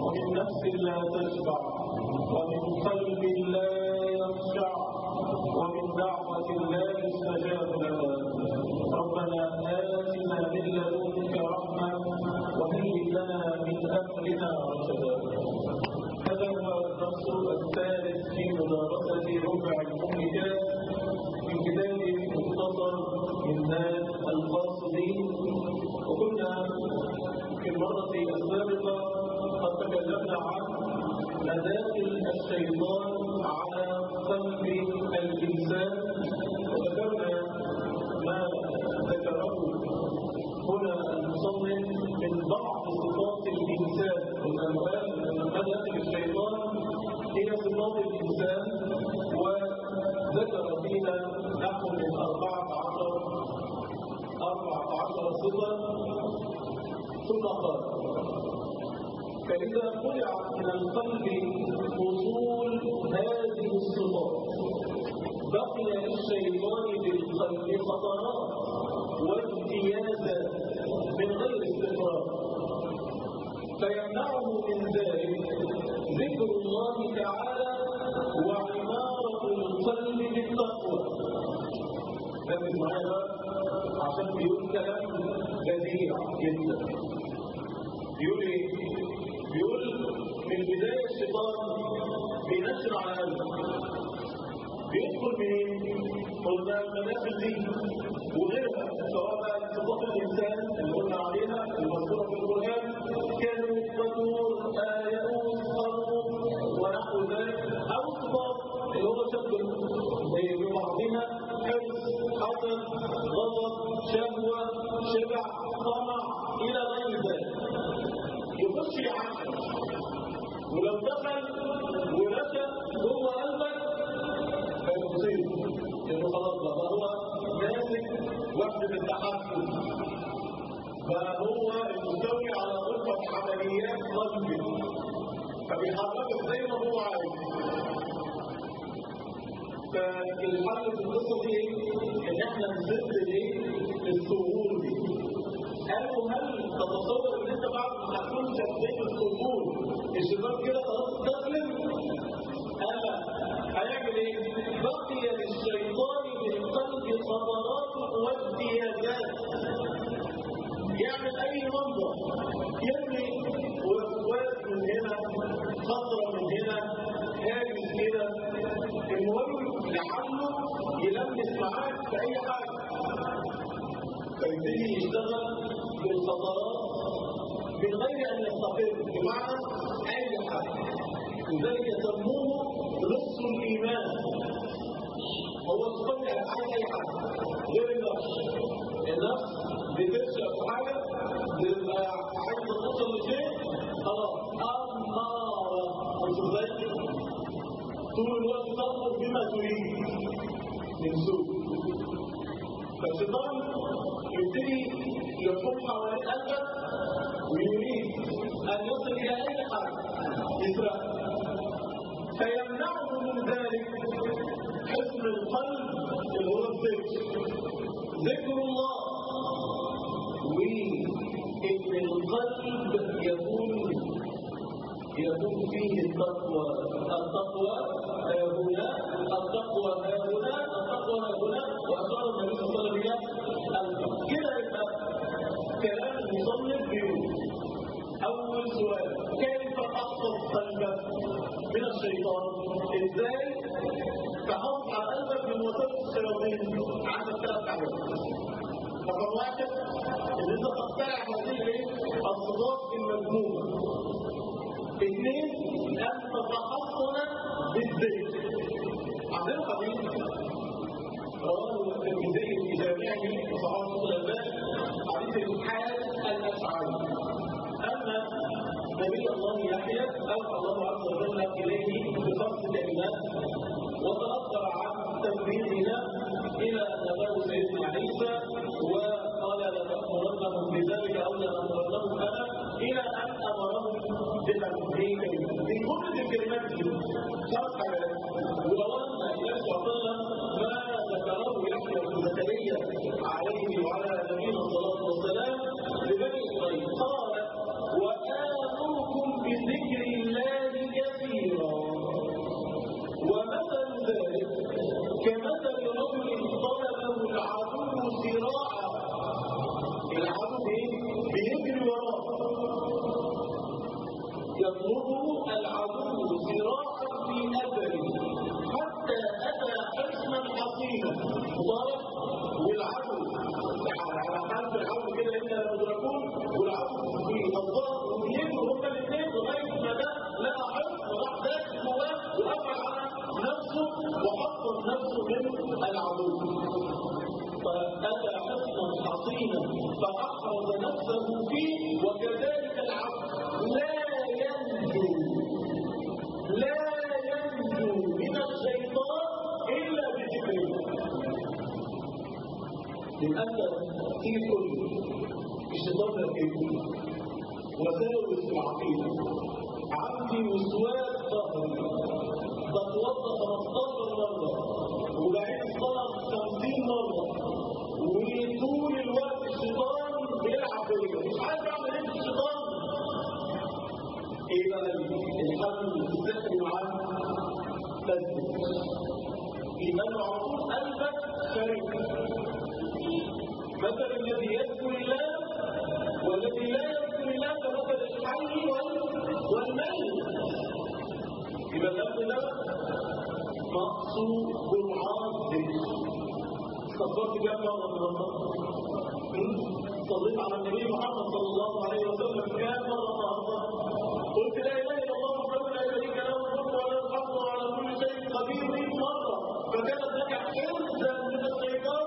ومن نفس لا تشبع ومن قلب لا يخشع ومن دعوة لا يستجاب لها. ربنا آتنا من لدنك رحمة وهيئ لنا من أمرنا رشدا. هذا هو الدرس الثالث في مدارسة ربع المهلكات من كتاب مختصر منهاج القاصدين. وكنا في المرة السابقة قد تكلمنا عن مداخل الشيطان على قلب الإنسان، وذكرنا ما ذكره هنا المصنف من بعض صفات الإنسان. والأنوال من مداخل الشيطان هي صفات الإنسان، وذكر فيها نحو من 14 صفة. ثم قال: فإذا طلعت من القلب أصول هذه الصفات بقي للشيطان بالقلب خطرات وامتيازات من غير استقرار، فيمنعه من ذلك ذكر الله تعالى وعمارة القلب بالتقوى. لكن معايا عشان بيقول كلام بديع جدا. بيقول ايه؟ بيقول من بداية الشيطان بينشر على قلبه. بيدخل منين؟ قلنا المداخل دي وغيرها، سواء بقى صفات الإنسان اللي قلنا عليها المذكورة في القرآن كانوا فتور يئوس خروف ونحو ذلك، أو صفات اللي هو شبه ببعضها حرص حسد غضب شهوة شبع طمع إلى غير ذلك. يخش يعقل، ولو دخل ونشأ جوه قلبك فيصيب انه خلاص بقى هو ماسك وحدة التحكم، بقى هو المستولي على غرفة عمليات قلبه، فبيحركك زي ما هو عايز. فالحل في القصة دي ان احنا نزد الثغور دي. قالوا هل تتصور ان انت بعد ما هتكون شخصيه الثغور الشباب كده خلاص استسلم؟ قال لا، هيعمل ايه؟ بقي للشيطان بالقلب خطرات وامتيازات. يعمل اي منظر، يرمي وسواس من هنا، خطره من هنا، هاجس كده، المهم لعله يلمس معاك في اي حاجه، فيبتدي يشتغل بالخطرات من غير ان يستقر، بمعنى اي حاجه. لذلك يسموه لص الايمان. هو يصطنع على اي حاجه غير النفس. النفس بترشق في حاجه، بتبقى عايزه توصل لشيء، خلاص اماره، مش ازاي طول الوقت تطلب بما تريد من سوء. فالشيطان يبتدي يحط حوالين قلبك ويريد ان يصل الى اي حاجه يسرق، فيمنعه من ذلك حسن القلب اللي هو ذكر الله، وان القلب يكون فيه التقوى. التقوى هنا، التقوى هنا، التقوى هنا، وأشار النبي صلى الله عليه وسلم كده. يبقى كلام المصنف بيقول: أول سؤال، كيف تحفظ قلبك من الشيطان؟ إزاي تحافظ على قلبك من وسائل الشياطين؟ عندك 3 حاجات. رقم 1 إن أنت تقتنع هذه الصفات المذمومة. 2 أن تتحصن بالذكر. عندنا حديث رواه الترمذي في جامعه وصححه الألباني، حديث الحال الأشعري، أن نبي الله يحيى أوحى الله عز وجل إليه ب5 كلمات، وتأخر عن تنفيذها إلى أن أتاه سيدنا عيسى وقال لتأمرنهم بذلك أو لأمرنهم أنا، إلى أن أمرهم بالتنفيذ. من كل الكلمات دي 5 حاجات. ولو أن الله تعالى ما ذكره يحيى بن زكريا عليه وعلى نبينا الصلاة والسلام لبني إسرائيل، قال: وآمركم بذكر يطلبه العدو صراعا في أثره حتى أتى حصنا حصينا ضرب والعدو على حال العدو كده إننا مدركون والعدو في الضرب وبيجوا هما الاثنين لغاية ما ده لقى حصن وراح داخل جواه وقفل على نفسه وحفظ نفسه من العدو فأتى حصنا حصينا فأحرز نفسه فيه وكذلك العبد لا ينجو من الشيطان إلا بذكر الله. لأنت تيجي تقول الشيطان ده كده وساوس العقيدة عندي وسواس ظهري بتوضى 15 مرة وبعيد الصلاة 50 مرة وطول الوقت الشيطان بيلعب بيا مش عارف اعمل ايه في الشيطان. ايه بقى الحل السحري معاه؟ تثبت ايمان على طول قلبك شريك. مثل الذي يذكر الله والذي لا يذكر الله كمثل الحي والميت. يبقى الأمر ده مقصود جرعات ذكر. استغفرت كم مرة من الله؟ صليت على النبي محمد صلى الله عليه وسلم كم مرة؟ قلت لا اله الا الله وحده لا شريك له الملك وله الحمد وعلى كل شيء قدير 100 مرة فكانت لك حرزا من الشيطان.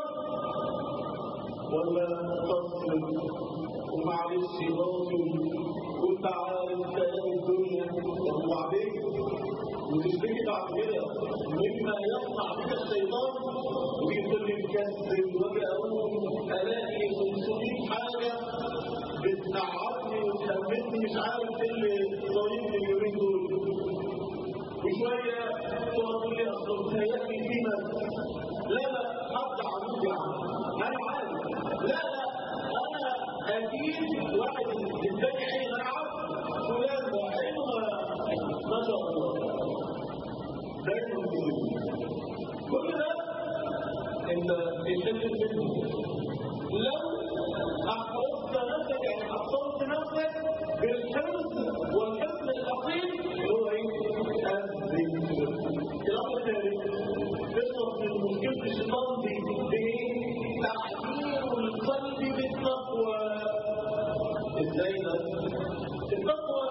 ولا تصرف ومعلش باطل وانت عارف كلام الدنيا وبعدين وتشتكي بعد كده مما يصنع بك الشيطان وتقول لي مكسل واجي اقول الاقي 500 حاجه بتزعلني وتهمتني مش عارف ايه اللي ضايقني اليومين دول. وشويه تقعد تقول لي اصل بتهيألي في ناس لا حد عمود يعني انا عارف لا انا اكيد واحد الثاني عين العب فلان ده عينه ما شاء الله دايما كل ده انت بتشتغل منه. لو احفظت نفسك يعني حصلت نفسك بالحفظ والحفظ الاصيل اللي هو ايه؟ الذكر. الامر الثالث تخلص من مشكله الشيطان دي بايه؟ تعليم القلب بالتقوى. ازاي ده؟ التقوى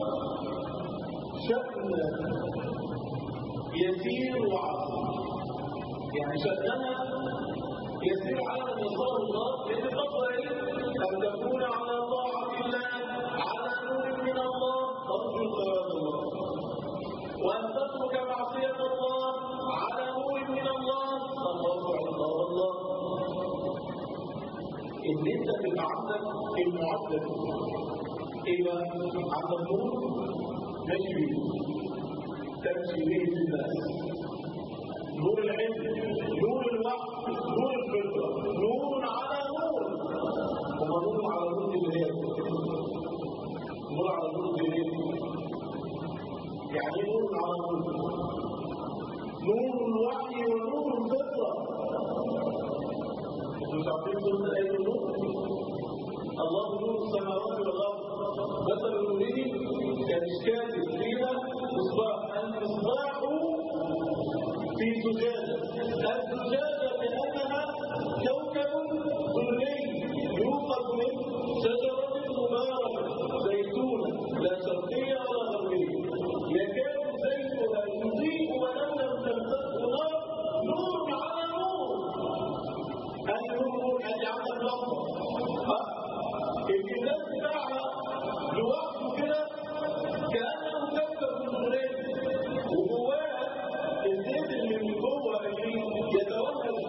شأن يسير وعظيم. يعني شأنها يسير على نظام الله لأن التقوى ايه؟ أن تكون على طاعة الله على نور من الله ترجو ثواب الله. وأن تترك معصية الله على نور من الله تخاف عقاب الله. ان انت تبقى عندك المعدل ايه بقى؟ عندك نور ماشي بيه تمشي بيه في الناس. نور العلم، نور الوحي، نور الفطره، نور على نور. وما نور على نور الهدايه. نور على نور الهدايه يعني نور على نور. نور الوحي ونور الفطره. مش عارفين صوت اي نور؟ الله نور السماوات والارض مثل نوره كمشكاة فيها مصباح. المصباح في زجاجه، الزجاجه كانها كوكب ظلي يوقد من شجره مباركه زيتونه لا شرقيه ولا غربيه يكاد زيتها يضيء ولو لم تمسسه نار. نور على نور. النور اللي عمل لحظه الكتاب بتاعها لوحده كده كانه كوكب ظلي وجواه الزيت اللي من جوه اللي يتوهج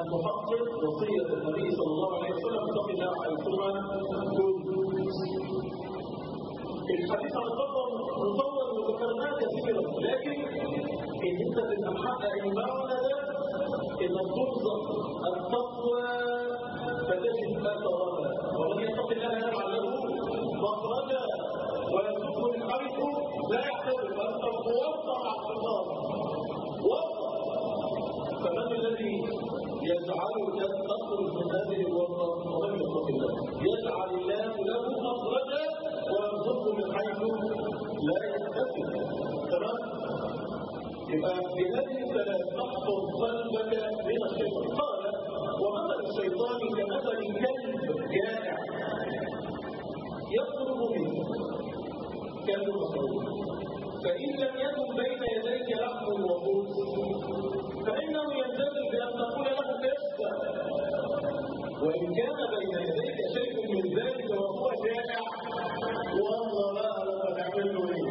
تحقق وصية النبي صلى الله عليه وسلم اتق الله حيثما كنت. الحديث عن التقوى مطول وذكرناه كثيرا، لكن ان انت تبقى محقق المعنى ده انك ترزق التقوى فتجد اثرها. ومن يتق الله يجعل له مخرجا ويرزقه من حيث لا يحتسب. فانت موفق على النار وفق. فمن الذي يجعلك تخرج من هذه الورطه؟ ومن يتق الله يجعل الله له مخرجا ويرزقه من حيث لا يحتسب. تمام؟ يبقى بهذه الثلاث تحفظ قلبك من الشيطان. قال ومثل الشيطان كمثل كلب جائع يطلب منه كلب مصروف، فإن لم يكن بين يديك لحم وقوت فإنه ينتظر بأن تقول له اشبع، وإن كان بين يديك شيء من ذلك وهو جائع والله بقى لما تعمل له ايه؟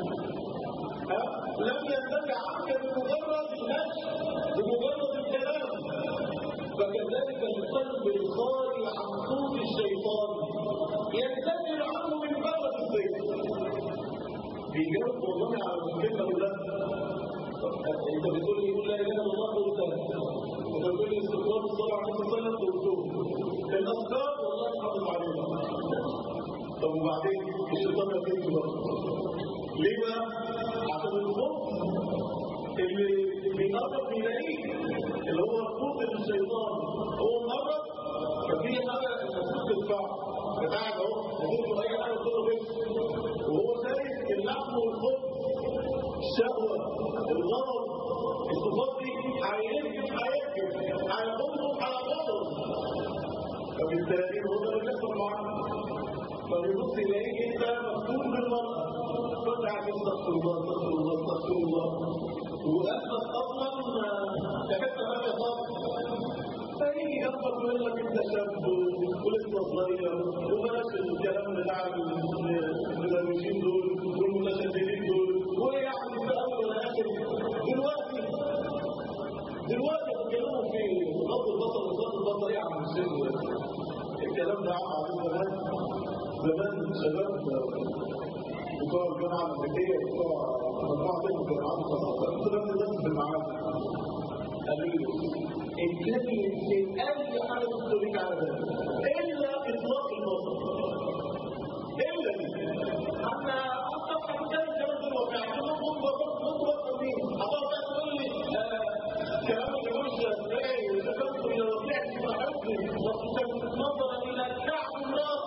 لم ينتفع عنك بمجرد المشي بمجرد الكلام. فكذلك القلب الخالي عن صوت الشيطان ينتفع عنه من بلد الصيف. بيجاوب والله على الكلمه ده. انت بتقول لي لا اله الا الله قلتها، انت بتقول لي استغفار الصلاه عليه وسلم قلتوه، الاذكار والله حافظ عليها. طب وبعدين الشيطان يجي برضه ليه بقى؟ عشان الخوف اللي بيقرب يلاقيه اللي هو الخوف من الشيطان. هو مقرب ففي حاجه المفروض تدفعه فقاعد اهو يقول اي حاجه تقول له وهو شايف اللحم والخوف الشهوه الغضب الصفات دي هيحطهم على غضب. فبالتالي هو ده اللي بيحصل معاه. فبيبص يلاقيك انت مفتون بالمرأة فتعب استغفر الله استغفر الله استغفر الله وقلبك اصلا تكاد هذا صار. فيجي جنبك يقول لك انت شاب ولسه صغير وبلاش الكلام بتاع المدرسين دول والمتشددين دول ويعني في اول واخر. دلوقتي بيتكلموا في غض البصر وغض البصر ايه عن السن. الكلام ده عم زمان شباب بتوع الجامعه الامريكيه بتوع مجموعه الجامعات الخاصه كانوا الناس في المعاد قالوا لي اتكلم في اي حاجه تدرك على ذلك الا اطلاق البصر الا دي. احنا اصلا كان الكلام ده واقعي مطلق مين حضرتك بقى تقول لي كلام الجمهور الشافعي وتكفر الى رفيع المحاسن نظرا الى كعب النار.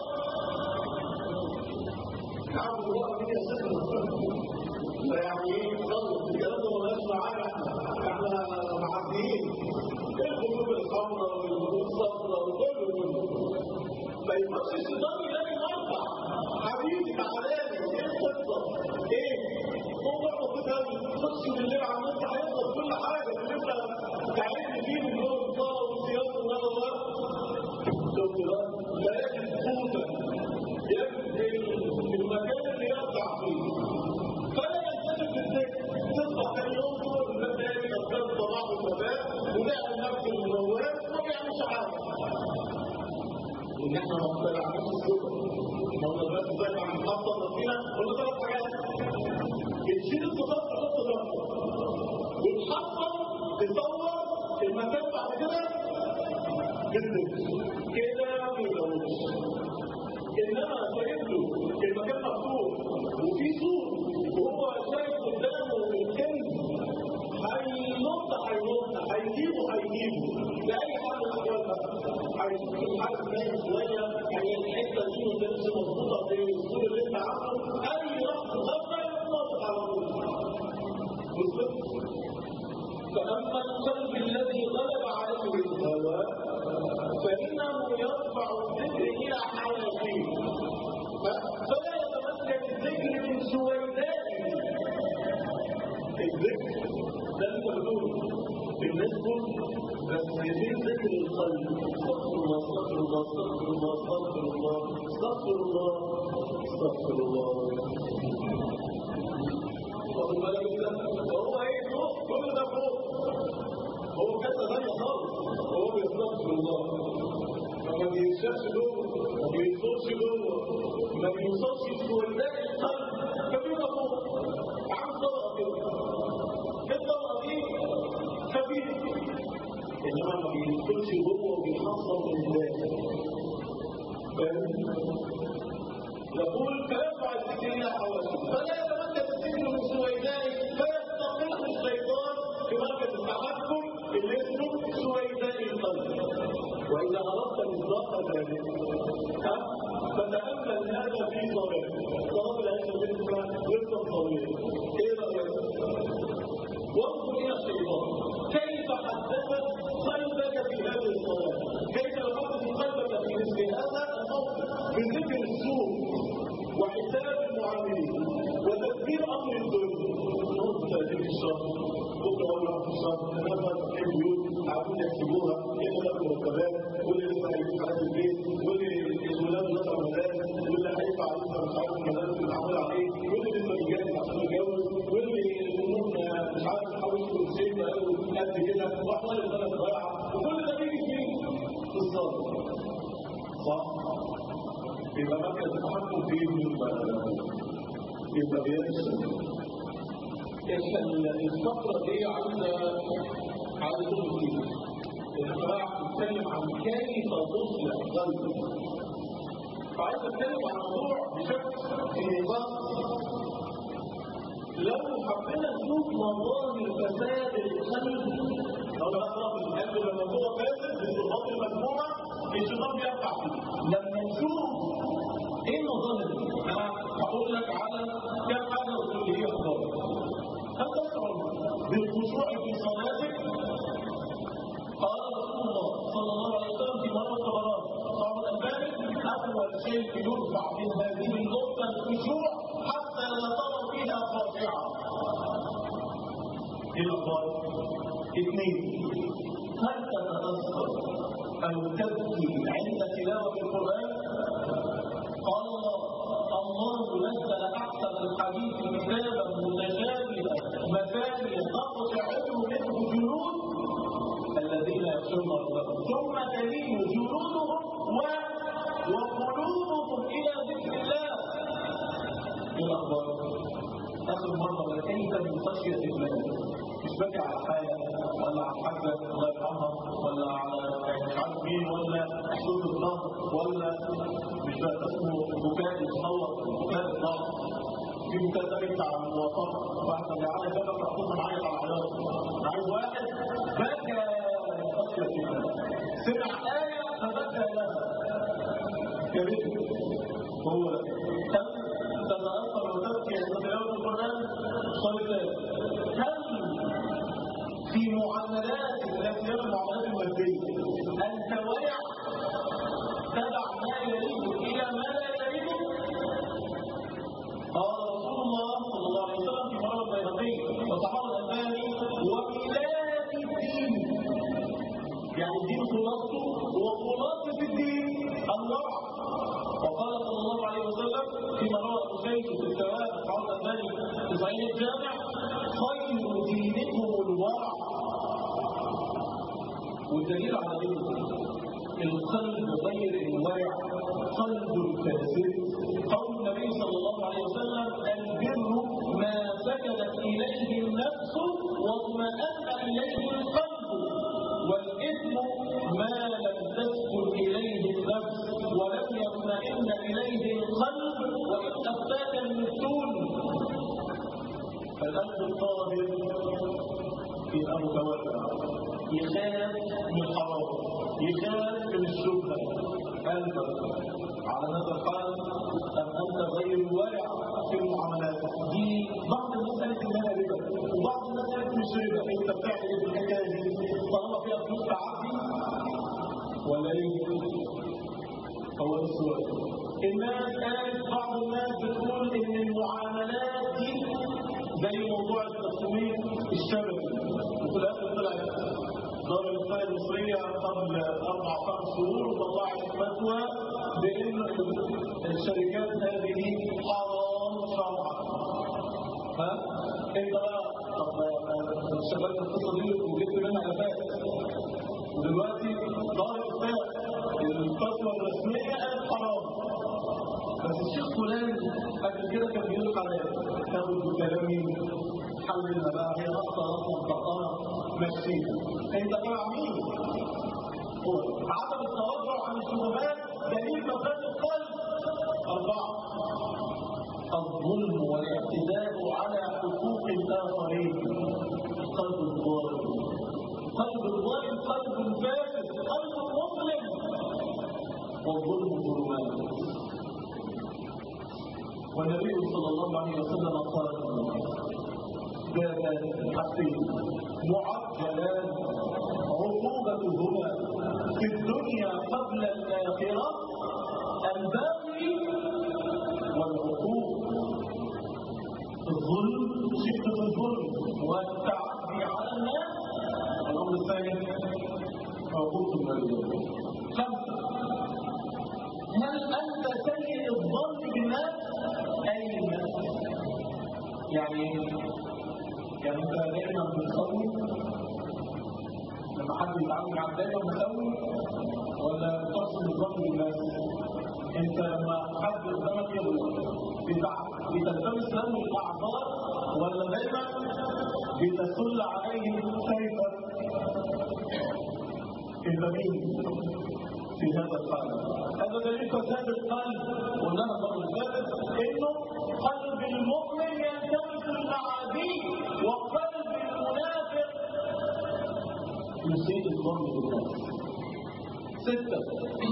كعب الله من يسر فيعني ايه خلص الكلام ده مالناش معانا احنا معديين الخطوب الحمراء والصفراء وكله فيبقاش الشيطان يلاقي مرفع حبيبي تعالى لي ايه القصه؟ ايه؟ هو بقى تخش بالليل على الناس هيحصل كل حاجه اللي انت تعبت فيه من يوم الصلاه والصيام والنظر. شفت بقى؟ لا يجد قوتا يجد المكان اللي يرجع فيه. فلا يلتزم بالذكر تصبح ثاني يوم تقول المبادئ اذكار الصباح والمساء وتعمل نفس المنوات وما بيعملش حاجه. ان احنا ما طلعناش الصبح احنا قلنا دلوقتي ازاي عم نحصل ربنا قلنا ثلاث حاجات. بتشيل الصفات تحط ضغط وتحصل تصور المكان بعد كده بالذكر كده ما يدورش. انما شايف له المكان مفتوح وفي سور وهو شايف قدامه الكنز هينط هيجيبه لاي حال من الاحوال بقى هيشوف الحاجه باين شويه يعني الحته دي ما كانتش مظبوطه في السور اللي انت عامله اي لحظه غلطه يتنطط على طول. فاما القلب الذي غلب عليه الهوى فانه يرفع الذكر الى حياته فلا يتمكن الذكر من سويدائه. الذكر ده انت بتقول بالنسبه بس يزيد ذكر القلب. استغفر الله استغفر الله استغفر الله استغفر الله استغفر الله استغفر الله. وهو ايه فوق كل ده فوق هو كده ثانيه خالص. هو بينشأش جوه، ما بيدخلش جوه، ما بيوصلش لسويداء القلب، فبيبقى فوق عامل طبقة كده. الطبقة دي خفيفة، إنما ما بيدخلش جوه وبيحصل من الداخل. يقول فيرفع الذكر إلى حواسه فلا يتمكن الذكر من سويدائه فيستقر الشيطان في مركز التحكم اللي اسمه سويداء القلب. وإذا أردت مصداق ذلك فتأمل هذا في صلاة العشاء اسمها وسط صغيرة. إيه رأيك؟ وانظر إلى الشيطان كيف حدثت قلبك في هذه الصلاة، كيف لقد قلبك في مثل هذا الموقف بذكر السوء وحساب المعاملين وتدبير أمر الدنيا. نص تأتيك الشهر بكرة ولا في الشهر الناس تحب بيوت عاوزين يحسبوها إيه ده مرتبات واللي لسه هيجيب على البيت واللي الولاد نطلع مدارس واللي هيدفع عليهم مش عارف المدارس اللي معمول عليه واللي لسه بيجهز عشان يتجوز واللي الأمور مش عارف يحوش قرشين بقاله قد كده وأحوال البلد ضايعة وكل ده بيجي فيه في الصلاة. صح؟ يبقى مركز التحكم فيه يبقى بيرسم. الفقرة دي عايزة شغل كتير. احنا بقى بنتكلم عن كيف تصلح قلبك. فعايز اتكلم عن الموضوع بشكل في نظام. لو حبينا نشوف مظاهر فساد القلب لو نقرا من القلب لما هو فاسد بالصفات المذمومه الشيطان بيقع فيه. لما نشوف ايه المظاهر دي؟ انا هقول لك على كم حاجه وتقول لي ايه اخبارها. هل تشعر بالخشوع في صلاتك؟ قال رسول الله صلى الله عليه وسلم في مرة الطبراني صعب الألباني أول شيء يرفع من هذه النقطة الخشوع حتى لا ترى فيها خاشعة. إيه الأخبار؟ 2. هل تتأثر أو تبكي عند تلاوة القرآن؟ قال الله نزل أحسن الحديث كتابا متشابها مثاني تقشعر منه جلود الذين يخشون ربهم ثم تلين جلودهم وقلوبهم إلى ذكر الله. إيه الأخبار؟ آخر مرة كيف من خشية الله؟ مش بكي على حاجة ولا على حاجة الله يرحمها ولا على مش عارف مين ولا حدود الضغط ولا مش بقى اسمه بكاء يتصور بكاء الضغط في بكاء بتاع المواصلات واحد اللي عايز بقى محطوط معايا على العياط. عايز واحد بكى خشية الله سمع آية فبكى لها كبير هو هل تتأثر وتبكي عند تلاوة القرآن؟ صلي هل في معاملات التي هي المعاملات المادية أنت ورع تدع ما يريد إلى ما لا يريد؟ قال رسول الله صلى الله عليه وسلم في مرة البيهقي وصحابة الألباني وميلاد الدين يعني الدين خلاصته وخلاصة الدين الورع. وقال صلى الله عليه وسلم فيما روى ابو سعيد في الثواب صحابة الألباني في صحيح الجامع خير دينكم الورع. والدليل على القلب غير الورع قلب فاسد. قول النبي صلى الله عليه وسلم البر ما سكنت إليه النفس واطمأن إليه القلب والإثم ما لم تسكن إليه النفس ولم يطمئن إليه القلب وإن أفتاك المفتون. فالقلب الطاهر يبقى متوسع يخاف من الحرام يخاف من الشبهه. قلبك على هذا الحال ام انت غير ورع في المعاملات دي؟ بعض الناس قالت انها ربا وبعض الناس قالت مش ربا. انت بتعمل ايه في الحكايه دي؟ طالما فيها فلوس تعدي ولا ايه؟ هو ده السؤال. الناس قالت بعض الناس بتقول ان المعاملات دي زي موضوع التصوير الشبكي وفي الاخر طلعت دار الإفتاء المصرية قبل 4-5 شهور وطلعت فتوى بأن الشركات هذه حرام شرعا. انت بقى طب شغلت القصة دي وجبت منها نفاق ودلوقتي دار الإفتاء الفتوى التسميه قالت حرام، بس الشيخ فلان قبل كده كان بيقول لك على تاخد بكلامي حللنا بقى، هي نقطه مطلقه ماشيه. انت تبع مين؟ هو عدم التوضع عن الشبهات دليل فساد القلب. 4 الظلم والاعتداء على حقوق الآخرين. قلب الظالم، قلب الظالم قلب فاسد، قلب مظلم، والظلم ظلمات. والنبي صلى الله عليه وسلم قال بابان حقين معجلان عقوبتهما في الدنيا قبل الآخرة الباغي والعقوق. الظلم، شدة الظلم والتعدي على الناس. الأمر الثاني عقوق الوالدين. 5 هل أنت سيء الظن بالناس؟ أي الناس؟ يعني أنت دايما بتخوف لما حد يتعامل معاك دايما بتخوف، ولا تحسن الظن بالناس؟ انت لما حد قدامك يغلط بتلتمس له الاعذار، ولا دايما بتسل عليه سيفا؟ انت مين في هذا الحال؟ هذا دليل فساد القلب. قلنا قبل ذلك انه قلب المؤمن يلتمس المعاذير، وقلب المنافق يسيء الظن بالناس. 6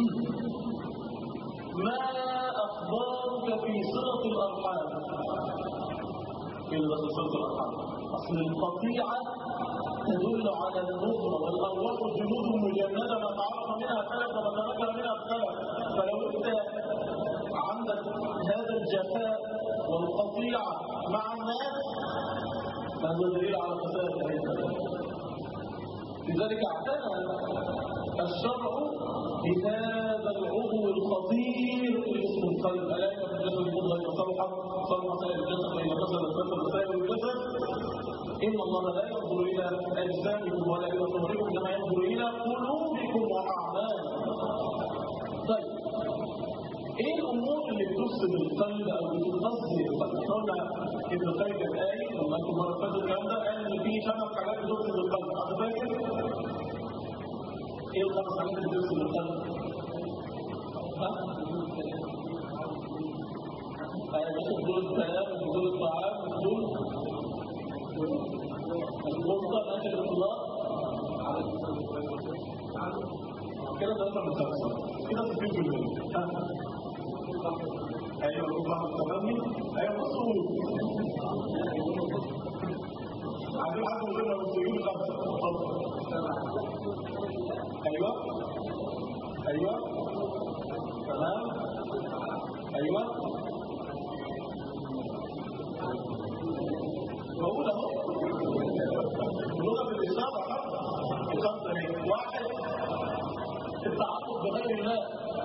ما أخبارك في صلة الأرحام؟ إيه اللي بس صلة الأرحام؟ أصل القطيعة تدل على النظرة، والأرواح جنود مجندة ما تعرف منها خلق وما تنكر منها خلق. فلو أنت عندك هذا الجفاء والقطيعة مع الناس فهذا دليل على فساد العبادة. لذلك اعتنى الشرع بهذا العضو الخطير اللي اسمه القلب. ألا يكن الجسد المضغة إذا صلحت صلح سائر الجسد، وإذا فسدت فسد سائر الجسد. إن الله لا ينظر إلى أجسامكم ولا إلى صوركم، إنما ينظر إلى قلوبكم وأعمالكم. طيب إيه الأمور اللي بتفسد القلب أو بتغذي القلب؟ إحنا قلنا ابن القيم الآية لما أنتم مرة فاتت الكلام ده قال إن في 5 حاجات بتفسد القلب. حد فاكر؟ ايه الخمس حاجات اللي بتفسد القلب؟ فضول الكلام، فضول الطعام، فضول الغصة، ناشر الاطلاق. كده 3 من 5 كده 60%. ايوه الربع الثماني. ايوه مصروف عايزين حد يقول لنا المسلمين 5. ايوه ايوه تمام. ايوه بقول اهو اللغه بالاشاره. 5 اهي. 1 التعلق بغير الله،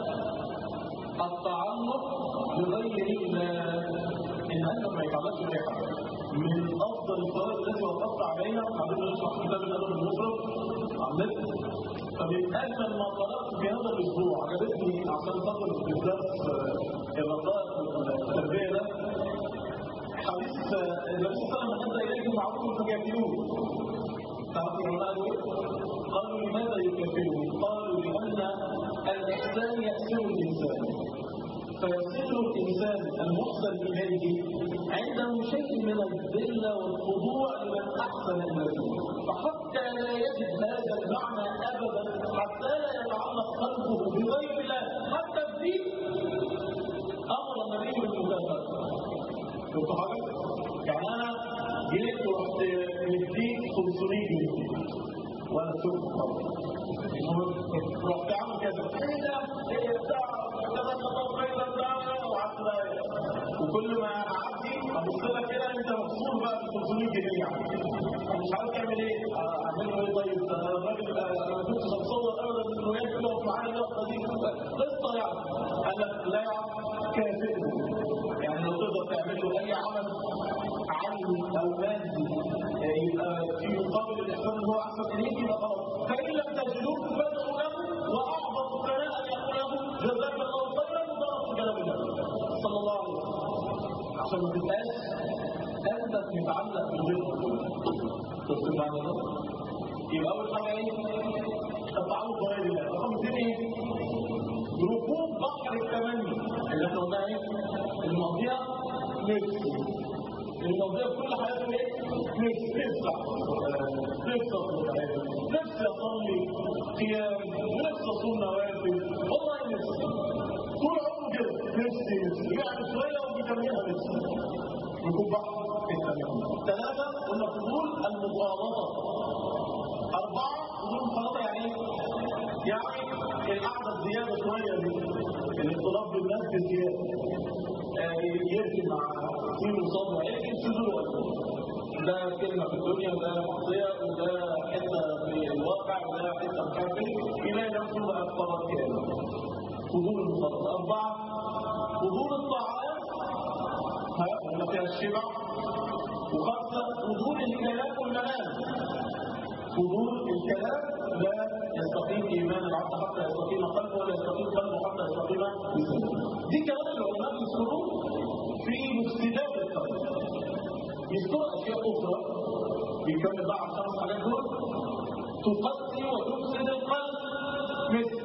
التعلق بغير الله. ان انت ما يتعلقش باي حاجه. من افضل الفوائد التي وقفت عليها حضرتك نشرح كتاب الادب المفرد عن النت. فمن اجمل ما قرات في هذا الاسبوع عجبتني عشان خاطر في الدرس الرقائق والتربيه ده حديث النبي صلى الله عليه وسلم: ادى اليكم معروف فكافئوه. تعرفوا العلماء ايه؟ قالوا لماذا يكافئوه؟ قالوا لان الاحسان يأسر الانسان، فيصير الإنسان المحسن إليه عنده شيء من الذلة والخضوع لمن أحسن إليه، فحتى لا يجد هذا المعنى أبدا، حتى لا يتعلق قلبه بغير الله. حتى الدين أمر النبي بالمكافأة. شفت حاجة؟ يعني أنا جيت ورحت مديك 500 جنيه وأنا سوق رحت عامل كذا وكل ما اعدي ابص لك كده انت مبسوط بقى ب 500 جنيه يعني مش عارف تعمل ايه. اعمل له ايه؟ طيب الراجل انا ما كنتش اتصور ابدا انه يقف معايا اللقطه دي قصه يعني. انا لا كافئه، يعني لو تقدر تعمل له اي عمل عيني او مادي يبقى في مقابل الاحسان اللي هو احسن اليك يبقى خلاص. فان لم تجدوه فادعوا له واعظم ثناء ان يقول له جزاك يبقى أول حاجة إيه؟ التعرض بغير الله. رقم 2 إيه؟ ركوب بحر التمني اللي احنا قلنا إيه؟ المواضيع نفسي. المواضيع كل حياته إيه؟ نفسي أصلي قيام، نفسي أصوم نوافل، والله نفسي. طول عمره كده نفسي يعني شوية وبيكملها نفسي. ركوب بحر التمني. 3 قلنا فضول المخالطة. 4 فضول المخالطة يعني ايه؟ يعني القعدة الزيادة شوية دي، الاختلاط بالناس بالزيادة. يركب مع سين وصاد وعين يسدوا ده كلمة في الدنيا وده معصية وده حتة في الواقع وده حتة مش عارف ايه، يلاقي نفسه بقى اختلاط كده. فضول المخالطة. 4 فضول الطاعات قلنا فيها الشبع. و5 فضول الكلام والمنام. فضول الكلام لا يستقيم ايمان العبد حتى يستقيم قلبه ولا يستقيم قلبه حتى يستقيم لسانه. دي كلام العلماء يذكروه في مفسدات القلب. يذكروا اشياء اخرى بيكمل بقى على 5 حاجات دول تقسي وتفسد القلب مثل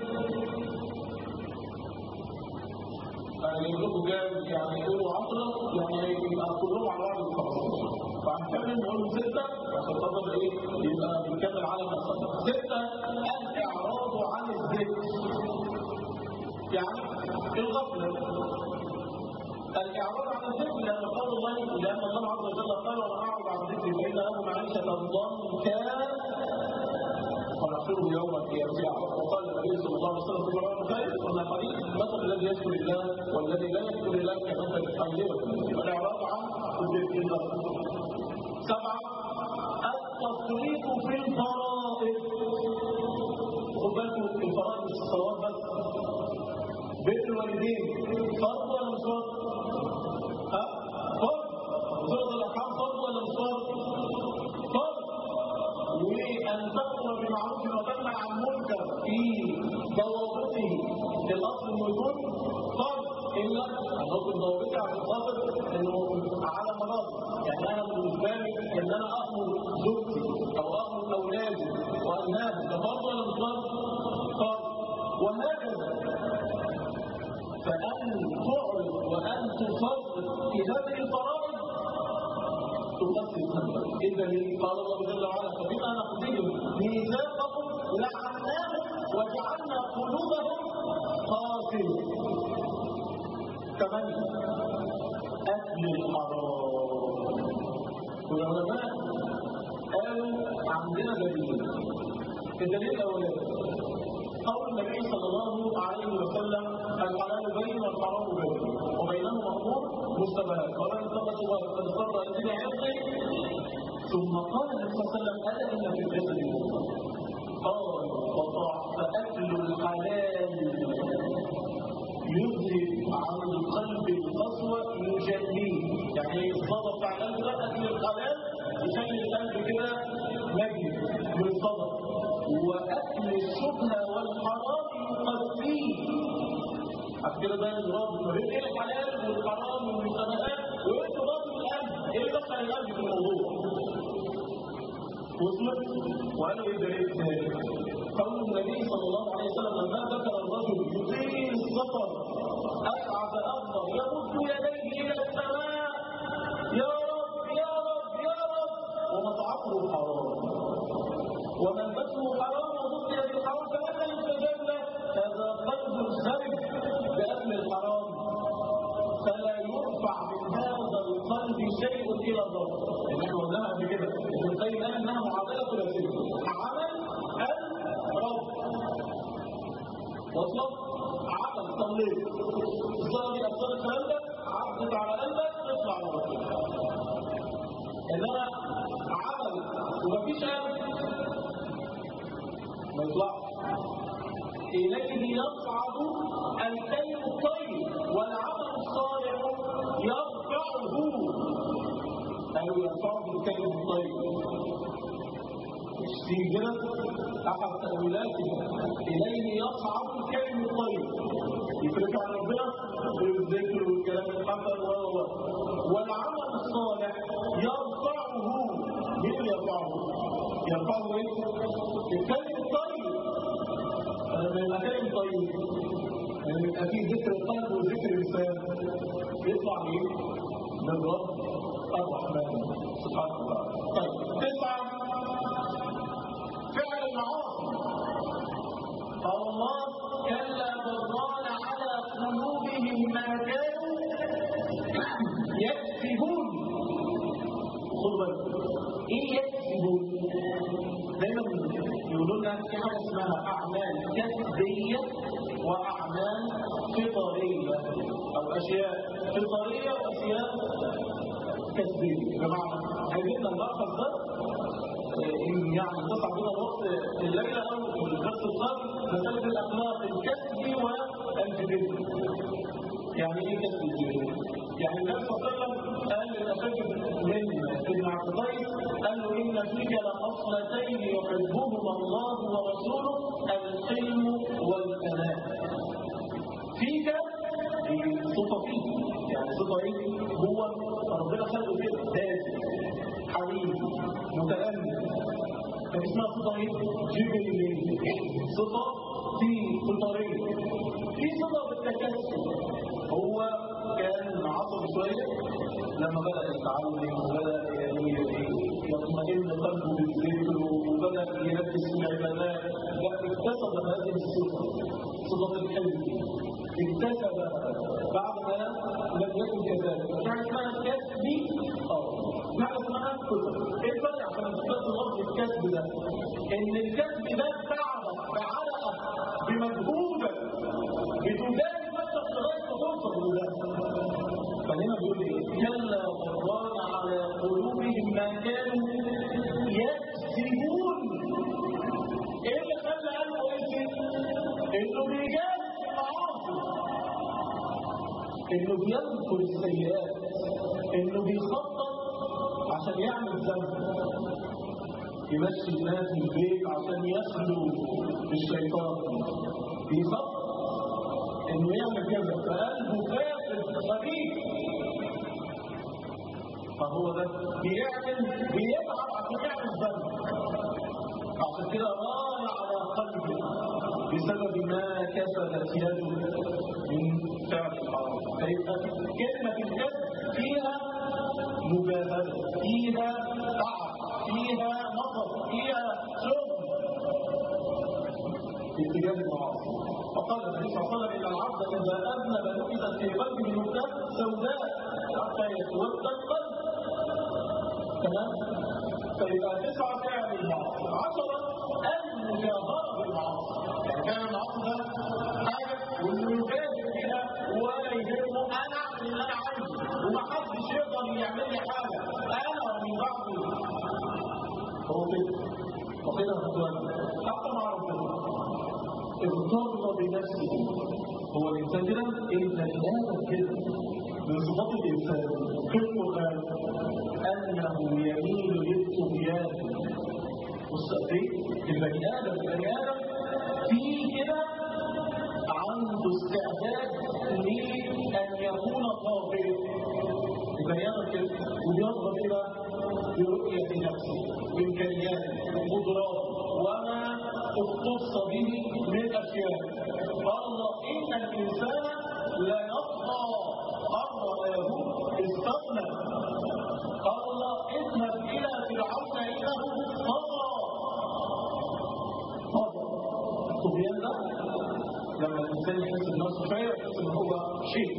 يقولوا جاب يعني يقولوا 10 يعني يبقى كلهم على بعض الخمسة. فهنكمل نقول 6 عشان خاطر ايه يبقى بنكمل على المسألة. 6 الإعراض عن الذكر. يعني الغفلة. الإعراض عن الذكر لأن الله عز وجل قال ومن أعرض عن ذكري فإن له معيشة ضنكا ونحشره يوم القيامة. وقال النبي صلى الله عليه وسلم في القرآن الكريم قلنا حديث مثل الذي يذكر الله والذي لا يذكر الله كمثل الحي والإعراض عن الذكر الله. 7 التفريط في الفرائض. خد بالكم الفرائض مش الصلوات بس. بين الوالدين فرض ولا مش فرض؟ فرض. فرض الأحكام فرض ولا مش فرض؟ فرض. وأن تأمر بمعروف وتنهى عن منكر في ضوابطه الأصل إنه يكون فرض إلا نقطة ضوابطه عشان خاطر إنه على مراتب. يعني أنا بالنسبة لي إن أنا أأمر زوجتي أو أأمر أولادي وأنهاهم ده فرض ولا مش فرض؟ فرض. وهكذا فأن تعرض وأن تفرط في هذه الفرائض تقسم قلبك. الدليل قال الله جل وعلا فبما نقضيهم ميثاقهم لعناهم وجعلنا قلوبهم قاسية. 8 أكل الحرام. والعلماء قالوا عندنا دليل. الدليل الأولاني قول النبي صلى الله عليه وسلم الحلال بين والحرام بين وبينهما امور مشتبهات ومن اتقى الشبهات فقد استبرأ لدين عرضه. ثم قال النبي صلى الله عليه وسلم الا ان في الجسد قال فاكل الحلال يذهب عن القلب القسوه يجليه. يعني الصدى بتاع القلب ده اكل الحلال يخلي القلب كده مجد بالصدى. واكل الشبهه والحرام يقسيه. عشان كده ده الرابط ما بين الحلال والحرام والمشتبهات وايه ارتباط القلب؟ ايه دخل القلب في الموضوع؟ وصلت؟ وقالوا ايه دليل ذلك؟ قول النبي صلى الله عليه وسلم لما ذكر الرجل يطيل السفر اسعد اكبر يمد يديه الى السماء يا رب يا رب يا رب ومطعمه حرام وملبسه حرام وغطي بالحرام فماذا يستجاب له؟ هذا قلب سرب باكل الحرام فلا يرفع من هذا القلب شيء الى ضرب. اللي احنا قلناها قبل كده ابن القيم قال انها معادله ثلاثيه عمل الرب وصلت عمل صليت الصلاه دي اثرت في قلبك عدت على قلبك تطلع على ربك. انما عمل ومفيش قلب ما يطلعش. إليه يصعد الكلم الطيب والعمل الصالح يرفعه. قالوا يرفعه الكلم الطيب. مش دي كده أحد تأويلاتها إليه يصعد الكلم الطيب يفرق عن ربنا بالذكر والكلام الحسن والعمل الصالح يرفعه. مين يرفعه؟ يرفعه ايه؟ لما يبقى كلام طيب يعني يبقى فيه ذكر القلب وذكر اللسان يطلع ايه؟ من رب الرحمن سبحانه وتعالى. طيب 9 فعل المعاصي. الله كلا بران على قلوبهم ما كانوا يكسبون. خذوا بالكم ايه يكسبون؟ دايما يقولوا لنا في حاجه اسمها اعمال كسبيه واعمال فطريه او اشياء فطريه واشياء كسبيه. يا جماعه عايزين نلخص ده يعني تصعب بنا الوقت الليله او الدرس القادم مساله الاخلاق الكسبي والجبلي. يعني ايه كسب الجبلي؟ يعني النبي صلى الله عليه وسلم قال للاشد من ابن عبد القيس قال له ان فيك لخصلتين يحبهما الله ورسوله الحلم والاناه. فيك صفه فيك يعني صفه ايه؟ هو ربنا خلقه كده هادي حليم متأني فاسمها صفه ايه؟ جبلي صفه في فطريه. في صفه بالتكسب هو كان عصبي شويه لما بدا يتعلم وبدا يطمئن قلبه بالذكر وبدا يركز في العبادات. لا اكتسب هذه الصفه صفه الحلم اكتسبها بعد ما لم يكن كذلك. يعني اسمها كسبي معنى اسمها كسب. ايه الفرق عشان نثبت لفظ الكسب ده؟ ان الكسب ده تعبك بعرقك بمجهودك بتجاهد نفسك لغايه ما توصل لله. فهنا بيقول ايه؟ كلا بران على قلوبهم ما كانوا يكسبون. ايه اللي خلى قلبه يكسب؟ انه بيجاهد في المعاصي، انه بيذكر السيئات، انه بيخطط عشان يعمل ذنب، يمشي الناس من البيت عشان يخلو بالشيطان، بيخطط انه يعمل كذا فقلبه فاسد خبيث. فهو ده بيتعب عشان يعمل ذنب، عشان كده ران على قلبه بسبب ما كسبت يده من فعل الحرام. فيبقى كلمه الكسب فيها مجاهده، فيها تعب، فيها نصب، فيها شغل اتجاه المعاصي. فقال النبي صلى الله عليه وسلم ان العبد اذا اذنب نفذت في قلبه نكته سوداء حتى يسود القلب. تمام؟ فيبقى 9 فعل المعاصي. 10 المجاهره بالمعاصي. يعني فعل المعاصي ده حاجه وانه يجاهد فيها ولا يهمه انا اعمل اللي انا عايزه ومحدش يقدر يعمل لي حاجه انا ومن بعضي. هو كده وكده حتى مع ربنا اغتر بنفسه. هو الانسان كده البني كده من صفات الانسان في القران انه يميل للطغيان. والصديق البني ادم فيه كده عنده استعداد لان يكون طاغيا. البني ادم كده وبيرغب الى برؤيه نفسه وامكانياته وقدراته وما اختص به من اشياء. قال الله ان الانسان لا يطغى ان رآه استغنى. قال الله اذهب الى فرعون انه طغى. الطغيان ده لما الانسان يحس بنفسه شويه يحس ان هو شيء.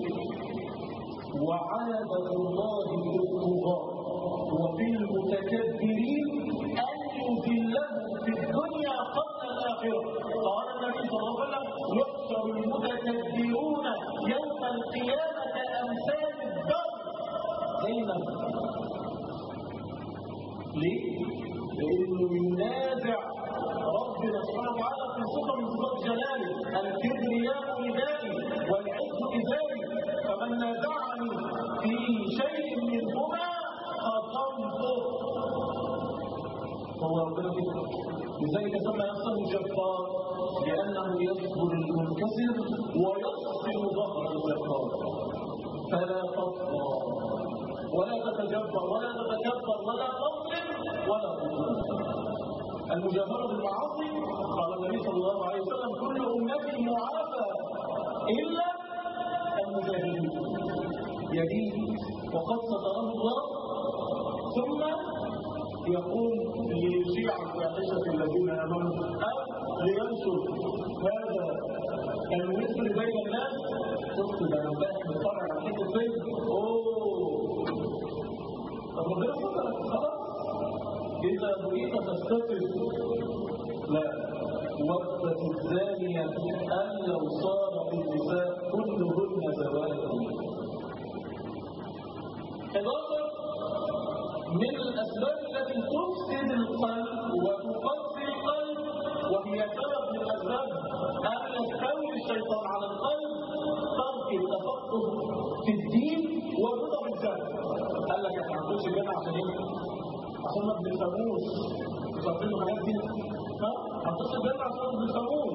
وعادة الله في الطغاة وفي المتكبرين أن يذلهم في الدنيا قبل الآخرة. قال النبي صلى الله عليه وسلم يحشر المتكبرون يوم القيامة أمثال الدر. دايما ليه؟ لأنه ينازع ربنا سبحانه وتعالى في صفة من صفات جلاله. الكبرياء ردائي والعز إزاري، فمن نازعني في شيء منهما خصمته. هو ربنا كده. لذلك سمى نفسه جبار لأنه يصبر المنكسر ويصبر ظهر الجبار. فلا تطغى ولا تتجبر ولا تتكبر ولا تظلم ولا تظلم. المجاهرة بالمعاصي قال النبي صلى الله عليه وسلم كل جديد وقد ستره الله، ثم يقوم ليشيع الفاحشة الذين آمنوا أو لينشر هذا الوزر بين الناس. شفت ده انا امبارح بتفرج على حته فيلم، طب ربنا سترك خلاص. إذا بقيت تستتر لا وقفت الزانية أن لو صار في النساء كلهن زوائد. 11 من الأسباب التي تفسد القلب وتقسي القلب، وهي سبب من أسباب أن يستولي الشيطان على القلب، ترك التفقه في الدين والرضا بالذات. قال لك احنا هنخش الجنة عشان ايه؟ عشان ما بنفهموش. مش عارفين الحاجات دي؟ ها؟ هنخش الجنة عشان ما بنفهموش.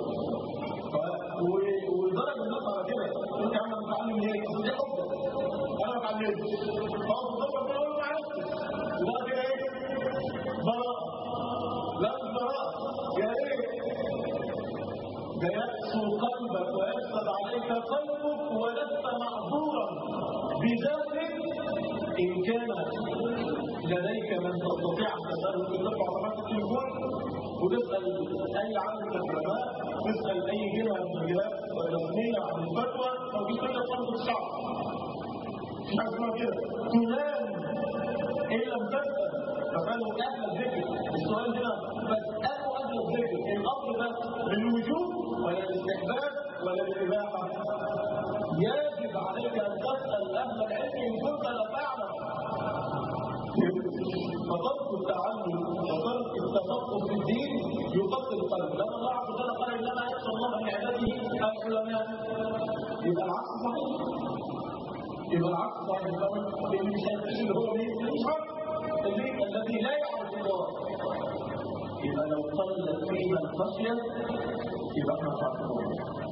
ولدرجة الناس على كده، انت يا عم بتتعلم ليه؟ دي حبك. انا ما اتعلمتش. خلاص الضربة كده ولا عرفت. وده كده ايه؟ براءة. لا مش براءة. يا ايه؟ ده يكسو قلبك ويفسد عليك قلبك ولست معذورا بذلك إن كان لديك من تستطيع أن تسأله في ترفع رقم التليفون وتسأل أي عالم من العلماء، تسأل أي جهة من الجهات الرسمية عن الفتوى أو في كل قلب الشعب. مش حاجة اسمها كده. تنام إن لم تسأل فسألوا أهل الذكر. السؤال هنا فاسألوا أهل الذكر. الأمر ده للوجوب ولا للاستحباب ولا للإباحة؟ يجب عليك أن تسأل أهل العلم إن كنت لا تعلم. فترك التعلم وترك التفقه في الدين يقتل القلب. لما الله عز وجل قال إنما يخشى الله من عباده العلماء، يبقى العكس صحيح. يبقى العكس صحيح. اللي مش هيخش اللي هو مين؟ مش عارف. الذي لا يعرف الله. يبقى لو قلت فينا الخشية يبقى احنا مش عارفين.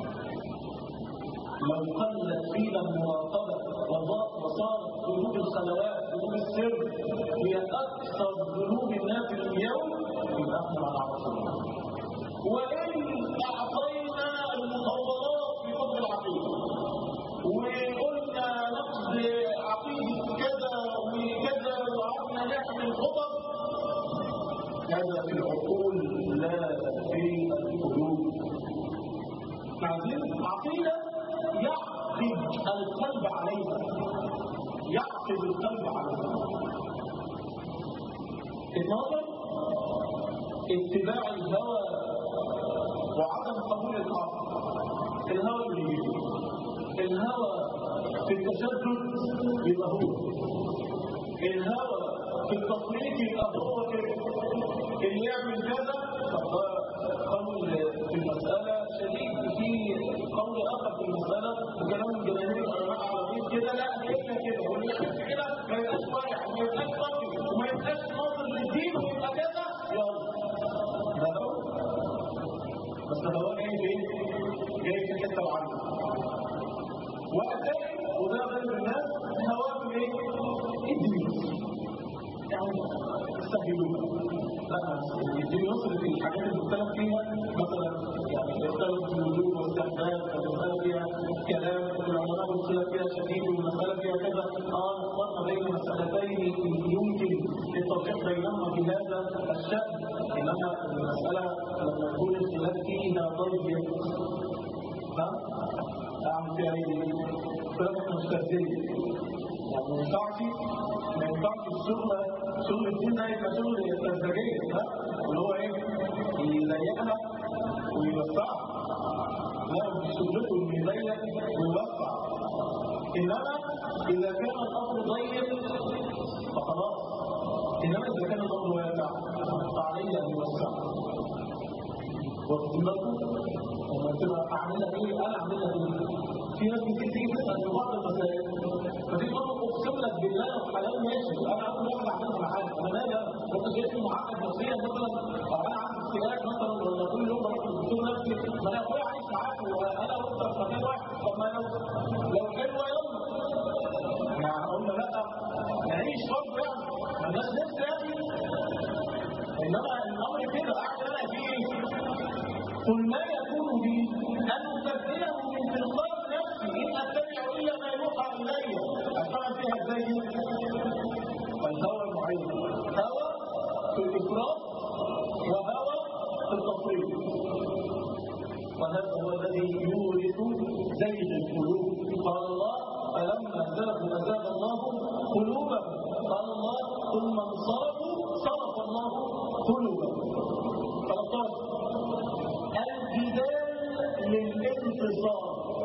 لو قلت فينا المراقبة وصارت ذنوب الخلوات ذنوب السر هي أكثر ذنوب الناس اليوم، يبقى احنا ما نعرفش الله. وإن أعطينا المخابرات في كتب العقيدة وقلنا نقد عقيدة كذا وكذا وقعدنا نحمل الخطب، هذا في العقول لا في القلوب. عايزين عقيدة يعقد القلب عليها، يعقد القلب عليها. 12 اتباع الهوى وعدم قبول الحق. الهوى اللي يجي الهوى في التشدد يبقى هو، الهوى في التصريف يبقى هو كده، اللي يعمل كذا. قول في المسألة شديد، في قول آخر في المسألة وكلام جماهير العلماء العربيين كده، لا هي كده واللي يعمل كده ما يبقاش واقع وما يبقاش صافي وما يبقاش ناظر للدين ويبقى كذا. يلا ده هو، بس هو جاي فين؟ جاي في حتة معينة. وأتاك وده غير الناس هواهم ايه؟ الدين. يعني استهدلوها. لا الدين يصل في الحاجات اللي مختلف فيها، مثلا يعني يختلف في الوجوب والاستحباب، والمسألة فيها كلام والعلماء والخلاف فيها شديد والمسألة فيها كذا. نقارن بين مسألتين يمكن التوفيق بينهما في هذا الشأن، إنما المسألة لما يكون الخلاف فيها ضيق أعمل فيها إيه؟ كلام إحنا مستهزئين. يعني ما ينفعش الشغل الدين ده يبقى شغل استهزائي، اللي هو إيه؟ يضيقها ويوسعها. لا مش شغلته إنه يضيق ويوسع. إنما إذا كان الأمر ضيق فخلاص. إنما إذا كان الأمر واسع فعليه أن يوسع. واخدين بالكم؟ لما تبقى أعملها إيه؟ أنا أعملها إيه؟ في ناس كتير تيجي تسأل في بعض المسائل، فتيجي تقول له أقسم لك بالله لو حلال ماشي، أنا أول واحد أعملها معاك، أنا مالي أنا؟ أنت شايفني معقد نفسيا مثلا، أو أنا عندي اكتئاب مثلا، ولا كل يوم بروح للدكتور نفسي، ما أنا أخويا عايش معاك وأنا وأنت في مكان واحد، طب ما لو حلوة يلا. يعني قلنا لأ نعيش برضه يعني، ما الناس نفسي يعني. إنما الأمر كده أعمل أنا فيه قل ما يكون لي أن أبدله من تلقاء نفسي إن أتبع إلا ما يوحى إلي. أشتغل هو الذي يورث زيغ القلوب. قال الله فلما زاغوا أزاغ الله قلوبهم. قال الله ثم انصرفوا صرف الله قلوبهم. 13 الجدال للانتصار.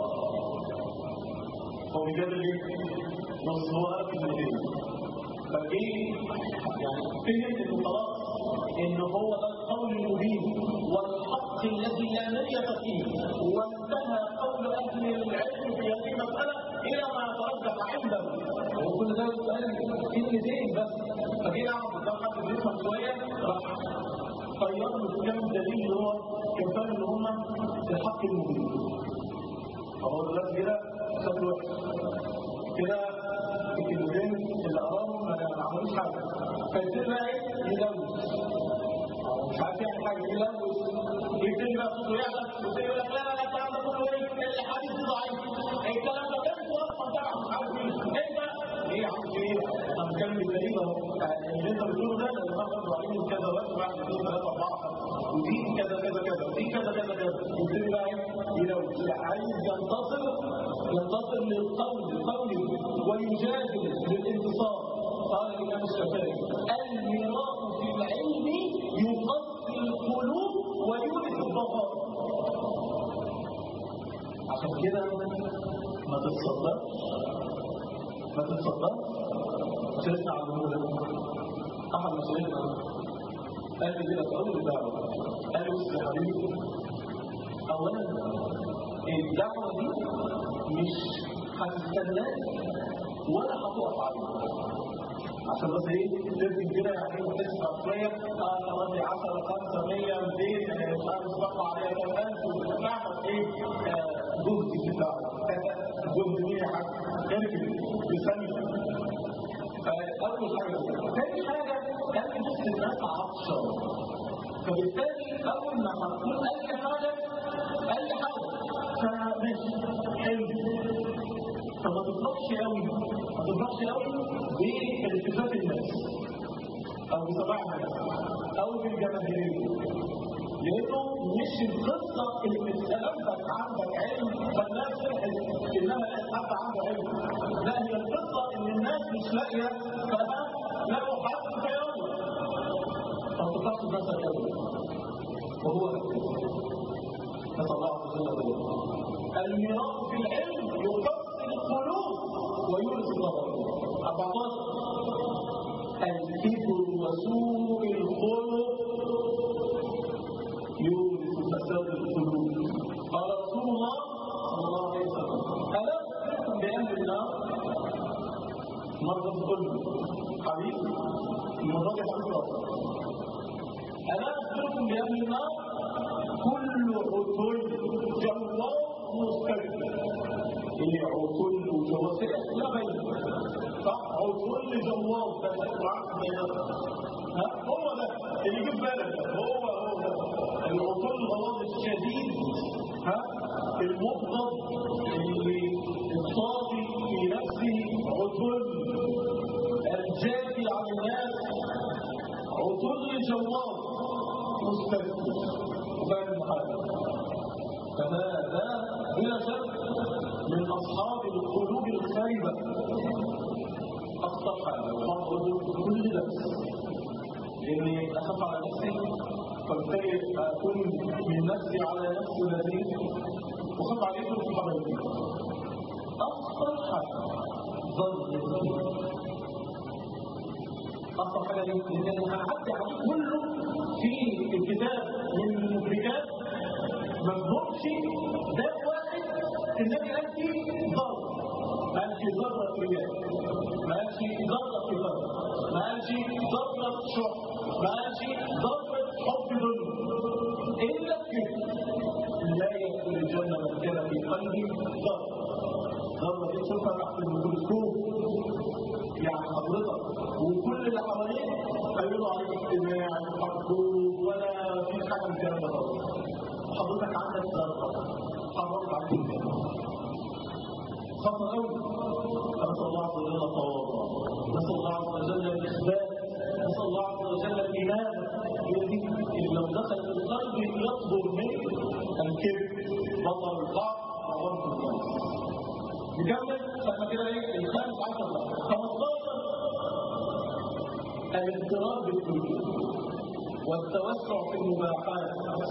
هو بيجادل ليه؟ نص هو قال كلمتين فايه يعني فهم انه خلاص ان هو ده القول المبين والحق الذي لا مرية فيه، وانتهى قول اهل العلم في هذه المسألة الى ما يترجح عنده. وكل ده يسأل كلمتين بس فجي يعرف قدام حد بيفهم شوية راح طير له كام دليل اللي هو كان فاهم ان هم الحق المبين. فهو دلوقتي كده شكله كده الكلمتين اللي قراهم ما عملوش حاجه فيبتدي بقى ايه يلوث مش عارف يعمل حاجه يلوث يبتدي بقى صوته يعلى يبتدي يقول لك لا لا الكلام ده كله ايه الحديث ضعيف الكلام ده كان اصلا طبعا مش عارف ايه انت ايه يا عم ايه انا بتكلم بالدليل اهو اللي انت بتقوله ده اللي انا برضه عليه كذا وقت 1 2 3 4 ودي كذا كذا كذا ودي كذا كذا كذا يبتدي بقى ايه يلوث عايز ينتصر للقول ويجادل للانتصار. قال الإمام الشافعي الميراث في العلم يقصي القلوب ويورث الضغائن. عشان كده ما تتصدقش عشان اسمع عنه احد مشايخنا قال لي كده في اول الدعوه قال لي بص يا حبيبي اولا الدعوه دي مش هتستناك ولا هتقف عليك عشان بس ايه تركب كده يعني وتسمع شويه خلاص 10 5 100 200 مش عارف تطلع عليها كام الف وتعمل ايه جهد بتاعك جهد مين يا حاج اركب بثانيه. اول حاجه ثاني حاجه كان بص الناس عطشه فبالتالي اول ما هتقول اي حاجه فماشي حلو فما تضربش قوي بالتفات الناس او بسماع الناس او بالجماهيريه لانه مش القصه اللي سلامتك عندك علم فالناس تحس انها لقت حد عنده علم، لا هي القصه ان الناس مش لاقيه فها لقوا حد فيوم فما تطلعش الناس قوي وهو نسال الله عز وجل الميراث في العلم يقصي القلوب ويورث الضغائن. 14 الكبر وسوء الخلق يورث فساد القلوب. قال رسول الله صلى الله عليه وسلم الا اخبركم باهل النار؟ مره تقول حبيبي المره دي حضرتك الا اخبركم باهل النار؟ كل عتل جوار مستكبر اللي عتل وجوار لا بين صح عتل جوار هو ده اللي يجيب بالك هو العتل الغضب الشديد المغضب اللي الصادق في نفسه عتل الجافي عن الناس عتل جوار مستكبر وبعد المحارب فهذا بلا شك من أصحاب القلوب الخاربة. أخطر حاجة وأخذ كل نفس لأني أخاف على نفسي فبالتالي أكون من نفسي على نفسي لذيذ وأخاف عليكم في حبيبي. أخطر حاجة ظن أخطر حاجة لأن هنعدي عليه كله في الكتاب من المدركات مفهومش ده واحد النبي قال فيه ضرب ما قالش ضرب رياء ما قالش ضرب كفر ما قالش ضرب شح ما قالش ضرب حب دنيا الا كده لا يدخل الجنه من كان في قلبه ضرب دي تشوفها تحت الميكروسكوب يعني حضرتك وكل اللي حواليك هيقولوا عليك اجتماع محبوب ولا في حاجه من الكلام ده خالص. حضرتك عندك ضربه حضرتك عليك الجنه خطر قوي. نسال الله عز وجل التواضع نسال الله عز وجل الاخبات نسال الله عز وجل الانابه اللي لو دخل في القلب يصدر منه الكبر خطر الضعف وضرب الناس. نكمل احنا كده ايه؟ الخامس عشر 15 الاضطراب بالدنيا والتوسع في المباحات.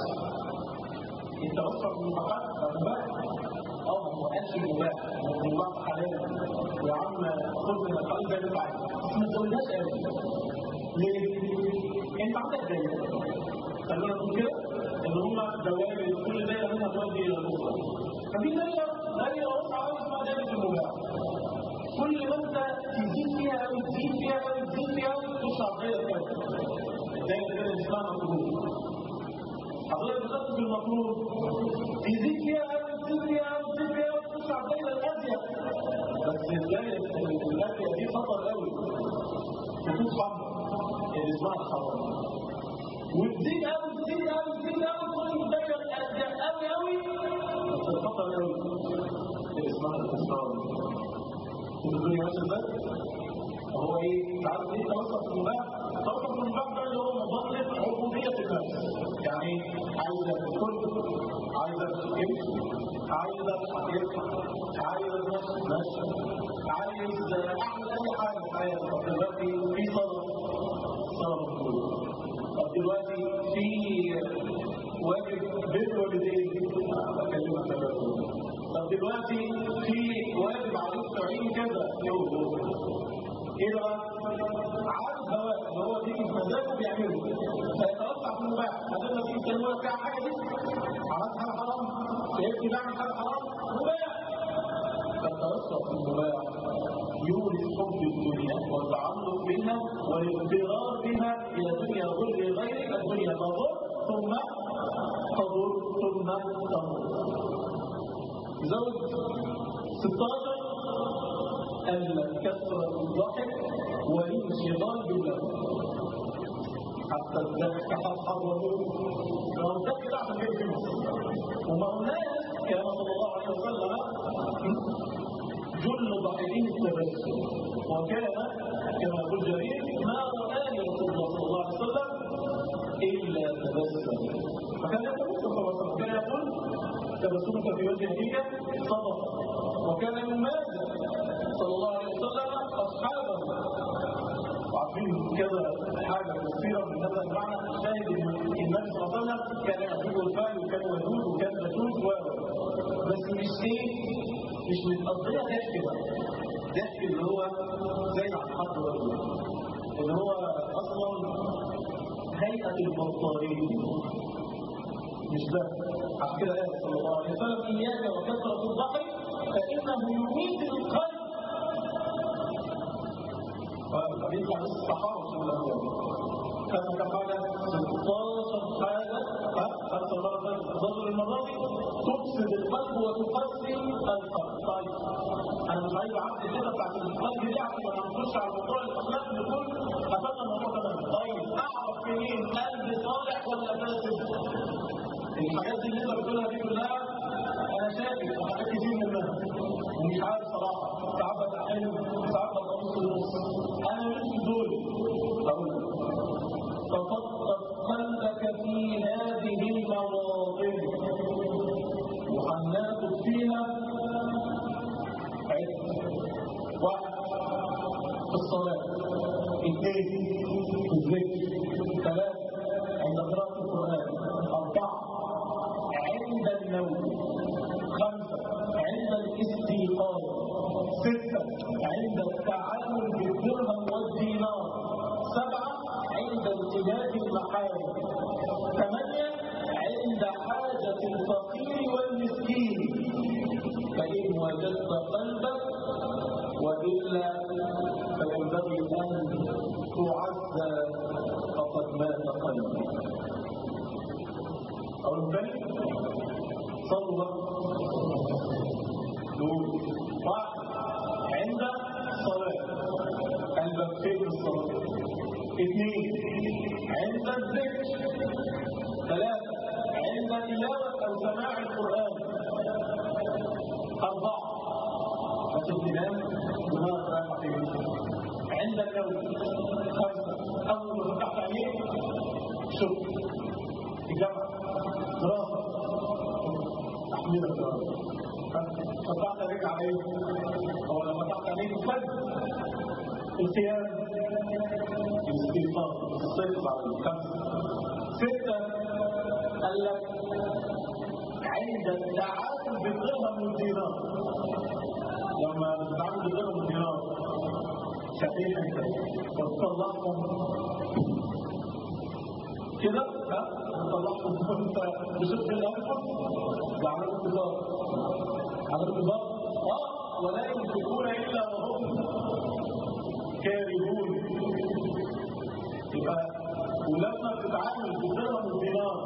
التوسع في المباحات مباح؟ ما قالش مباح، المباح حلال يا عم، خذ من الحلال زي ما انت عايز، بس ما تزودهاش قوي. ليه؟ انت عندك دايره، خلونا نقول كده ان هم دوائر كل دايره منها تؤدي الى الاخرى. ففي دايره واسعه قوي اسمها دايره المباح. كل ما انت تزيد فيها قوي تزيد فيها قوي تزيد فيها قوي تخش على الدايره الثانيه. الدايره كده اسمها مكروه. حضرتك دخلت في المكروه تزيد فيها قوي تزيد فيها قوي تزيد فيها قوي تخش على الدايره الازيد. بس الدايره الازيد دي خطر قوي. خطوط حمراء اللي اسمها الحرام. وتزيد قوي تزيد قوي تزيد قوي تخش في الدايره الازيد قوي قوي. بس الخطر قوي اللي اسمها الكفار. الدنيا ماشيه ازاي؟ هو ايه؟ انت عارف ايه توسط في المباح؟ توسط في المباح ده اللي هو مظله عبوديه النفس. يعني عايز الكل، عايز الشيء، عايز الحقيقه، عايز المشي ماشي، عايز اعمل اي حاجه في حياتي. طب دلوقتي في صلاه مفروضه. طب دلوقتي في واجب بر والدين، بكلمك دلوقتي. طب دلوقتي في واجب عليك تعين كذا يوم ايه بقى؟ عارف هواء اللي هو بيجي في مزاجه بيعمله فيتوسع في المباح. هذا اللي فيه كلمه بتاع حاجه دي عملت حاجه حرام، شايفني بعمل حاجه حرام مباح. فالتوسع في المباح يورث حب الدنيا والتعلق بها والاضطرار بها الى دنيا غير غير الدنيا تضر ثم تضر ثم تضر. زوج 16 كثرة الضحك والانشغال بالله حتى الضحك حصحبه لو الضحك ده عشان كده في مصر. ومولانا كان صلى الله عليه وسلم جل ضحكين التبسم، وكان كما يقول جرير ما رآني رسول الله صلى الله عليه وسلم إلا تبسم. فكان يتبسم صلى الله عليه وسلم، كان يقول تبسمك في وجه أبيك صدقة. وكان يمازح صلى الله عليه وسلم أصحابه. وعارفين كذا حاجة كثيرة من هذا المعنى. الشاهد أن النبي صلى الله عليه وسلم كان يعجبه الفعل وكان ودود وكان بشوش بس مش ايه؟ مش متقضية ضحك بقى. ضحك اللي هو زي على الحق اللي هو أصلا هيئة البطارية. مش ده. عشان كده قال صلى الله عليه وسلم إياك وكثرة الضحك فإنه يميت القلب. فالحديث عن الصحابة صلى الله عليه وسلم كم حاجة؟ 16 حاجة. أكثر مرة تظهر المرة تفسد القلب وتقسم القلب. طيب أنا مش عايز أعرف كده بتاعت القلب دي عشان لما نخش على موضوع الأخلاق نقول قفلنا الموضوع تمام. طيب أعرف منين قلب صالح ولا فاسد؟ الحاجات دي اللي انت بتقولها دي كلها انا شاكك في حاجات كتير منها ومش عارف صراحه. ساعات بتعلم ساعات ببص لنص. انا مش دول. اقول لك تفقد قلبك في هذه المواطن وهناخد فيها عد. 1 في الصلاه، 2 في الذكر، 3 عند قراءه القران، 4 عند النوم، 5 عند الاستيقاظ، 6 عند التعامل بالدرهم والدينار، 7 عند ارتداد المحارم، 8 عند حاجة الفقير والمسكين. فإن وجدت قلبك وإلا فينبغي أن تعزى فقد مات قلبك. أقول تاني صلوا بقى. نقول 1 عند الصلاة قلبك فين الصلاة، 2 عند الذكر، 3 عند تلاوة أو سماع القرآن، 4 بس الإمام دماغ رايحة فين عند النوم، 5 أول ما تفتح عينيك شوف الجامعة دراسة أحمدك فتحت عليك عليه هو لما فتحت عليك الفجر القيام الاستيقاظ الصدق على الخمسة 6 قال لك عند التعامل بالدرهم والدينار لما بتتعامل بالدرهم والدينار شايفين انت وتطلعهم كده تطلعهم وانت بشق الانفس ده عملوا انتظار ولا ينفقون الا وهم كارهون يبقى ولما بتتعامل بالدرهم والدينار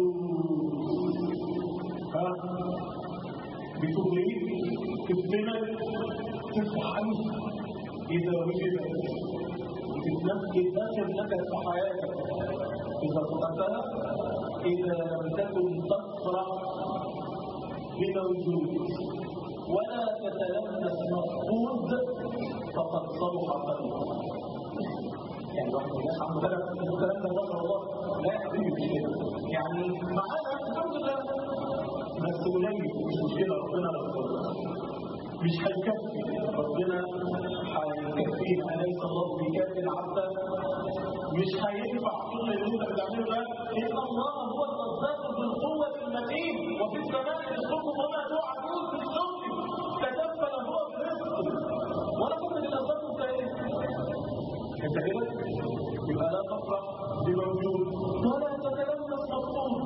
بتغليك تفتنك تفحم إذا وجدت بتتنفذ آخر نكد في حياتك إذا فقدتها إذا لم تكن تفرح بموجود ولا تتلمس مفقود فقد صلح قلبك يعني واحد من الناس عنده الكلام ده ما شاء الله لا يحتمل مش كده يعني معانا الحمد لله بس قليل مش مشكله ربنا يغفر مش هيكفي ربنا هيكفينا اليس الله بكافي العبد مش هينفع كل اللي انت بتعمله ده ان الله هو الرزاق ذو القوه المتين وفي السماء رزقكم وما توعدون في الصدق تكفل هو برزقه ولا كنت بالاسباب مستعين انت كده يبقى لا تفرح بموجود ولا تتلمس مفقود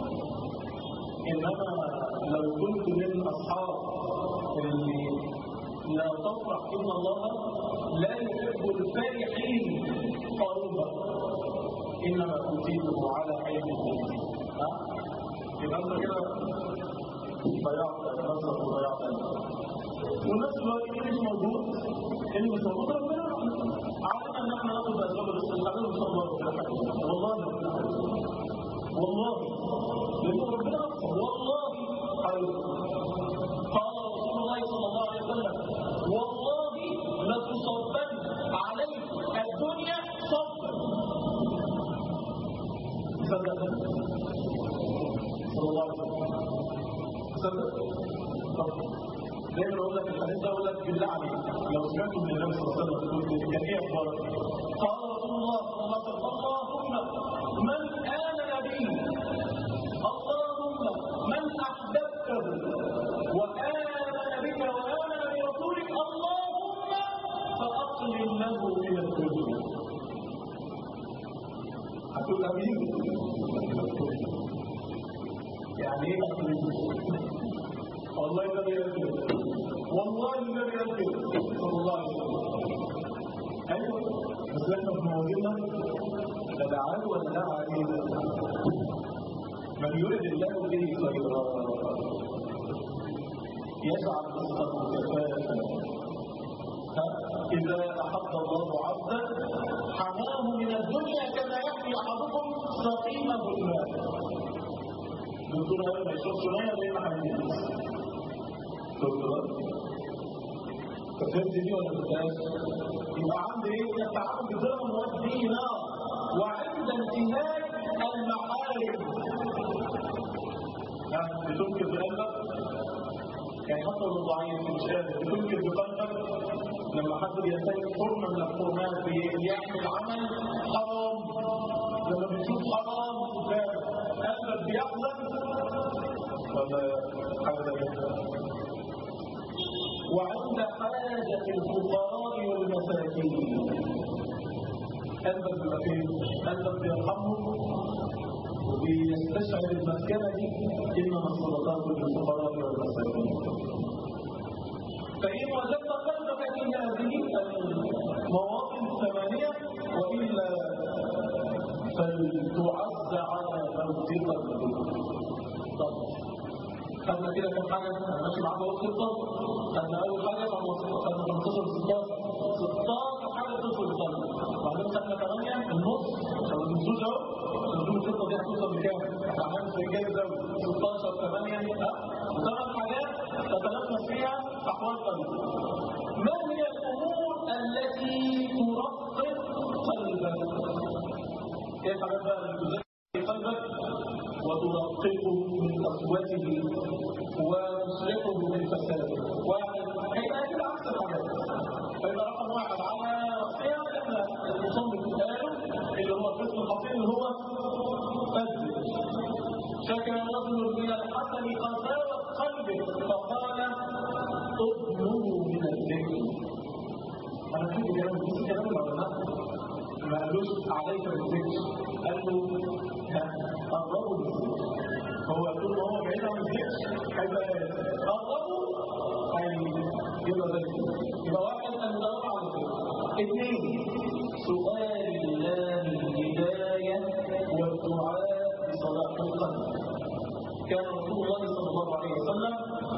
انما لو كنت من اصحاب اللي لا تفرح ان الله لا يحب الفرحين قريبا انما اوتيته على علم يبقى انت كده ضيعت نفسك وضيعت والناس دلوقتي مش موجود اللي مش موجود ربنا عارفين ان احنا ناخد اسباب الاستقامه مش هنضر والله لان ربنا والله خير قال رسول الله صلى الله عليه وسلم والله لتصبن عليك الدنيا صبا صدق صلى الله عليه وسلم صدق دايما اقول لك الحديث ده اقول لك بالله عليك لو سمعتوا من النبي صلى الله عليه وسلم كان ايه اخبارك؟ قال رسول الله صلى الله عليه وسلم اللهم من امن بي اللهم من احببته وامن بك وامن برسولك اللهم فاقلل له من الدنيا. هتقول امين؟ يعني ايه اقلل؟ والله النبي يقول والله النبي يقول صلى الله عليه وسلم ايوه بس احنا في مواضيعنا لا دعاه ولا دعا علينا من يريد الله به خيرا يجعل رزقه كفافا اذا احب الله عبدا حماه من الدنيا كما يحمي احدكم سقيمه الماء دكتور هذا ما يشوفش ميه زي ما حبيبي دكتور فهمت دي ولا فهمتهاش؟ يبقى عندي ايه؟ التعامل بالدرهم والدينار وعند انتهاء المحارم يعني بتنكر بقلبك يعني حتى لو ضعيف مش قادر بتنكر بقلبك لما حد بينتهك حرمه من الحرمات بيعمل عمل حرام لما بتشوف حرام قدامك قلبك بيحزن ولا حاجه ثانيه وعند حاجة الفقراء والمساكين قلبك بيبقى فين؟ قلبك بيرحمهم وبيستشعر المسكنة دي إنما الصدقات للفقراء والمساكين. فإن وجدت قلبك في هذه المواطن الثمانية وإلا فلتعز على موت قلبك. خدنا كده كم حاجة ماشي معاك وقت الطاقة خدنا أول حاجة خدنا 15 16 حاجة تصل الطاقة بعدين خدنا 8 النص لو تنسوش اهو نزول الخطة دي هتوصل بكام؟ احنا عملنا في إنجاز الدولي 16 8 وثمان حاجات تتلمس فيها أحوال قلبك. ما هي الأمور التي ترقق قلبك؟ ايه الحاجات بقى اللي تزكي قلبك وترققه من قسوته واحد هيبقى كده عكس الحاجات. فيبقى رقم واحد على رأسها احنا المصنف قاله اللي هو القسم الخطير اللي هو فزل. شكى رجل من الحسن قساوة قلبه فقال اطلبوا من الذكر. انا كنت كلام العلماء ما قالوش عليك بالذكر، قال له قربوا بالذكر. هو طول ما هو بعيد عن الذكر هيبقى قربوا هيبقى ذكر. يبقى واحد ندور على الذكر. اثنين سؤال الله الهداية والدعاء بصلاح القلب. كان رسول الله صلى الله عليه وسلم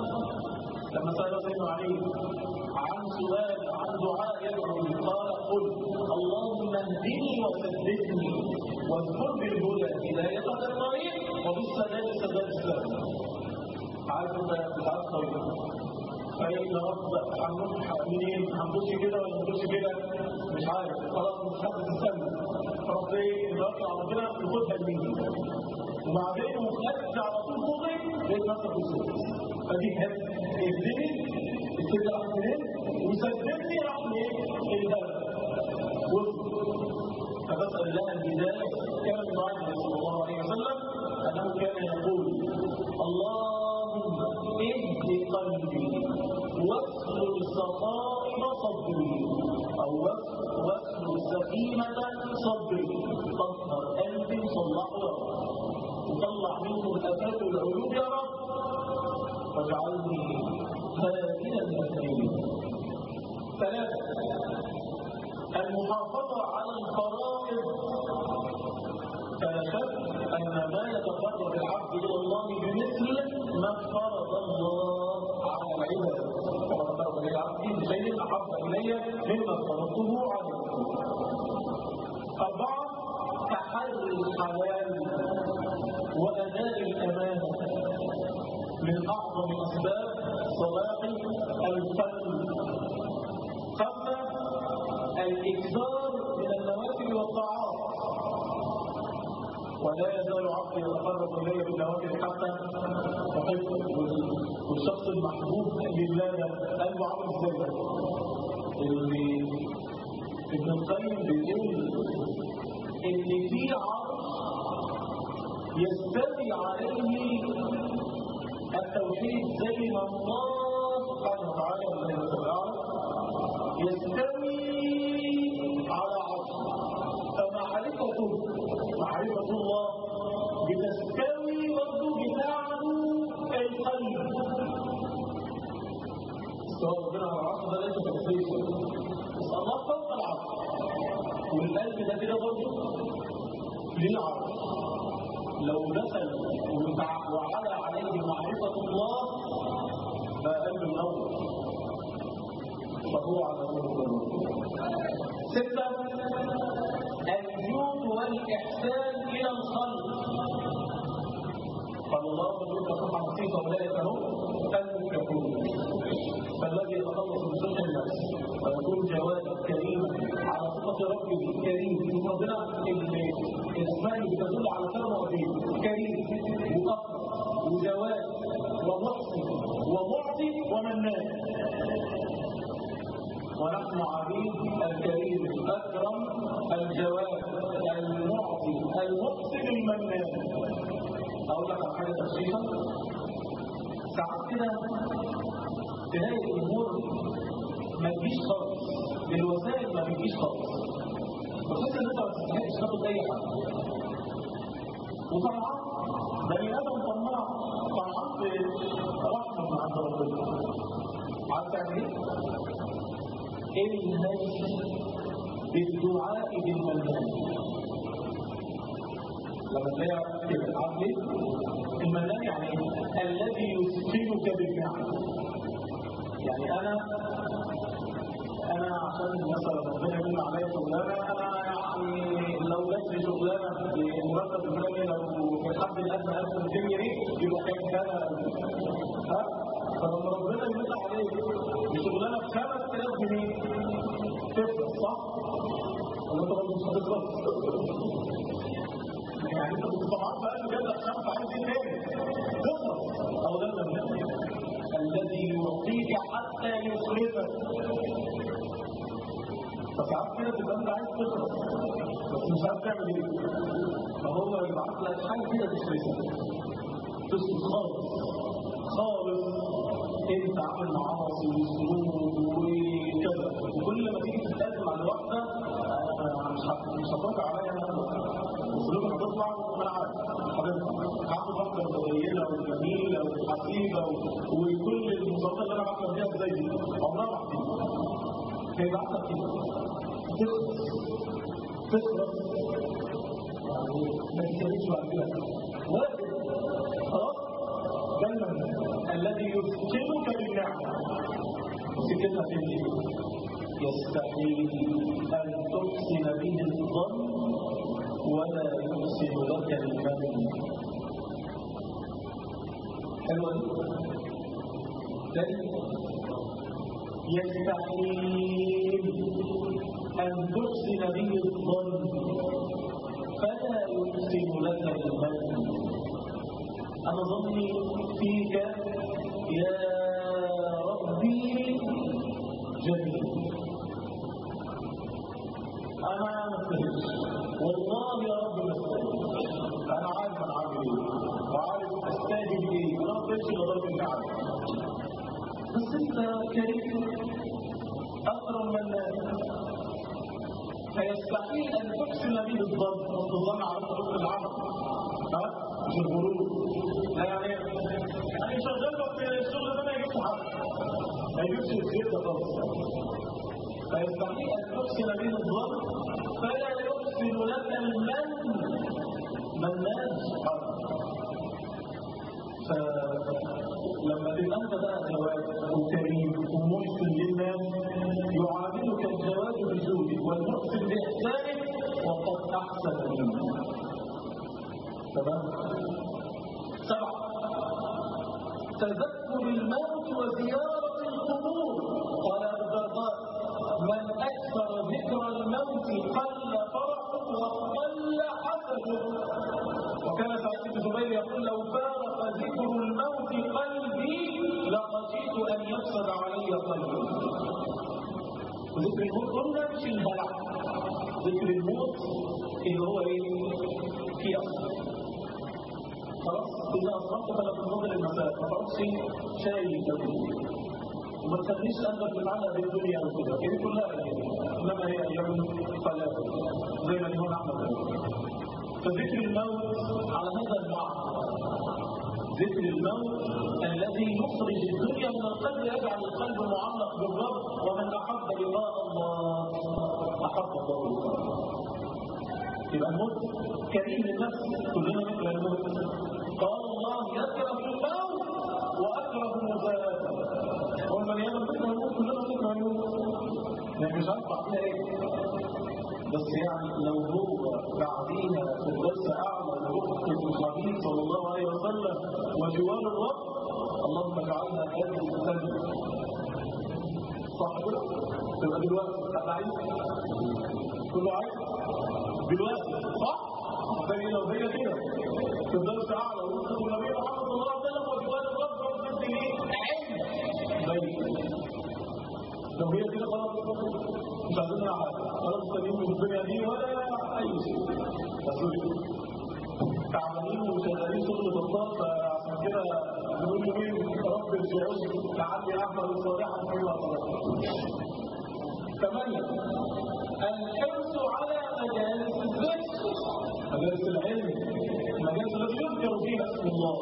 لما سأل سيدنا علي عن سؤال عن دعاء يدعو به قال قل اللهم اهدني وسددني واذكر بالهدى هداية الطريق وبالسداد سداد السلام. عارف انت بتاع الطريق فإن رب منين هنبص كده ولا هنبص كده مش عارف خلاص مش حاسس السلم خلاص ايه نرجع على ربنا ناخدها لمين وبعدين وخدت على طول فوقي لقيت نفسك وصلت. فدي كانت اهدني السد راح منين وسددني راح منين الهدف وصل. فبسأل الله الهداية. كان من دعاء النبي صلى الله عليه وسلم أنه كان يقول اللهم اهد قلبي واسلل سقائم صدري أو واسلل سقيمة صدري طهر قلبي وصلحه وطلع منه الآفات والعيوب يا رب واجعلني هاديا مهديا. ثلاثة المحافظة على الفرائض. فلا شك أن ما يتقرب العبد إلى الله بمثل ما فرض الله على العباد. وما فرض إلى العبد بشيء أحب إلي مما فرضته عليه. أربعة تحري الحلال وأداء الأمانة من أعظم أسباب صلاح القلب. خمسة الإكثار من النوافل والطاعات. ولا يزال عبدي يتقرب إلي بالنوافل حتى أحبه. والشخص المحبوب لله قلبه عامل ازاي؟ اللي ابن القيم بيقول إن في عرش يستوي عليه التوحيد زي ما الله سبحانه وتعالى يستوي على عرش. فمعرفة الله بتستوي برضه بتاعه القلب. استوى ربنا على العرش ده ليس تكفير بس الله فوق العرش والقلب ده كده برضه ليه عرش. لو دخل وعلى عليه معرفة الله فقلب الأول فهو على الله. ستة الجود والإحسان إلى الخلق. قال الله يقول صفحة بسيطة أولئك هم المفلحون. فالذي يتخلص من شر النفس ويكون جوادا كريما على صفة ربه كريم. ربنا الأسماء اللي بتدل على كرم ربه كريم وأكرم وجواد ومحسن ومعطي ومنان. ونحن عبيد الكريم الأكرم الجواد المعطي المحسن المنان. أقول لك على حاجة تفصيلة. ساعات كده تلاقي الأمور ما تجيش خالص، الوسائل ما بتجيش خالص. بحس إن أنت ما تستحقش تاخد أي حاجة. وطبعا بني آدم طماع برحمة من عند ربنا. عارف تعمل إيه؟ الهج بالدعاء بالمنان. لما تلاقي كده عارف ايه؟ المنان يعني الذي يسكنك بالنعم. يعني انا عشان مثلا ربنا يمن عليا شغلانه، انا يعني لو جات لي شغلانه بمرتب فلاني لو في الحد الادنى 1200 جنيه يبقى كان فلما ربنا يمن عليك بشغلانه ب 5000 جنيه تفرق صح؟ ولا انت برضه مش هتفرق؟ يعني انت طبعا بقى اللي جاب لك 5 عايز ايه تاني؟ تخلص. او ده المنان الذي يعطيك يعطيك حتى يخلفك. فساعات كده تبقى انت عايز تخلص بس مش عارف تعمل ايه، فهو يبعت لك حاجه كده تخلصك تسكت خالص خالص. انت عامل معاصي وذنوب وكذا، وكل ما تيجي تتقدم على واحده مش هتوقع عليا انا وذنوب هتطلع وانا عارف حضرتك هاخد واحده متدينه وجميله وحسيبه وكل المصادر اللي انا بعمل فيها زي دي عمرها ما هتيجي. هيبعت لك كده تخلص يعني ما تتكلمش بعد كده واجب خلاص. ده الذي يسكنك بالنعمه وسكتها في ايه؟ يستحيل ان تحسن به الظن ولا يحسن لك المن. حلوه دي. يستحيل أن تحسن به الظن فلا يحسن لك المن. أنا ظني فيك يا ربي جميل. أنا مستهلش والله يا رب مستهلش، أنا عارف أنا عامل إيه وعارف أستاهل إيه، أنا ما أقدرش لضرب النعم، بس انت كريم اكرم من الناس. فيستحيل ان تحسن به الظن، الظن على طريق العمل مش الغرور. يعني شغال في الشغل ده ما يجيبش حد، ما يجيبش الخير ده خالص. فيستحيل ان تحسن به الظن فلا يحسن لك المن. منان سبحانه. لما تبقى انت بقى جواد وكريم ومحسن للناس يعاملك الجواد بجودك والمحسن باحسانك وقد احسن منك. تمام. 7 تذكر الموت وزياره القبور. قال ابو الدرداء من اكثر ذكر الموت قل فرحه وقل حسده. وكان سعيد بن جبير يقول لو فارق ذكر الموت قلبي لخشيت ان يفسد علي قلبي. وذكر الموت قلنا مش الهلع، ذكر الموت اللي هو ايه؟ في اصل. خلاص اذا اصبحت فلا تنتظر المساء، ما تقعدش شاي كده وما تخليش قلبك تتعلق بالدنيا وكده، هي كلها ايام انما هي ايام ثلاثه زي ما الامام احمد قال. فذكر الموت على هذا المعنى، ذكر الموت الذي يخرج الدنيا من القلب يجعل القلب معلق بالرب. ومن احب لقاء الله احب الله. يبقى الموت كريم للنفس، كلنا نكره الموت. قال الله يكره الموت واكره مزاياته. ومن يامن نكره الموت كلنا نكره الموت، يعني مش عارف اعمل ايه. بس يعني لو هو بعديها في الدرس اعلى برفقه الحبيب صلى الله عليه وسلم وجوار الرب، اللهم اجعلنا هذه السنه. صح كده؟ تبقى دلوقتي حد عايز؟ كله عايز؟ دلوقتي صح؟ زي لو هي كده في الدرس اعلى ورفقه النبي محمد صلى الله عليه وسلم وجوار الرب رب ايه؟ علم. لو هي كده خلاص مش عايزين حاجه، خلاص سليم من الدنيا دي ولا اي شيء. بس تعبانين وشغالين شغل بطال، فعشان كده نقول له مين؟ رب ارجعوني لعلي اعمل صالحا فيما تركت. 8 الحرص على مجالس الذكر، مجالس العلم، المجالس التي يذكر فيها اسم الله.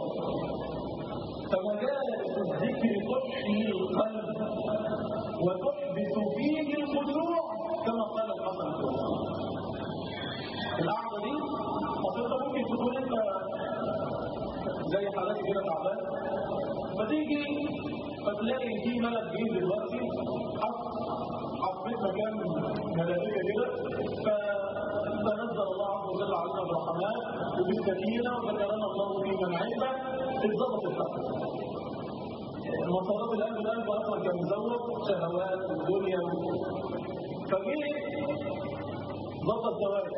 فمجالس الذكر تحيي القلب وتحدث فيه الخشوع كما قال الحسن البصري. القعده دي اصل انت ممكن تكون انت زي حالاتي كده تعبان، فتيجي فتلاقي في ملك جديد دلوقتي حطيت مكان ملائكه كده، فنزل الله عز وجل علينا بالرحمات وبالسكينه وذكرنا الله في من عنده، اتظبط الحق. مصارات القلب اصلا كان مزود شهوات ودنيا فجيه ضبط زوايا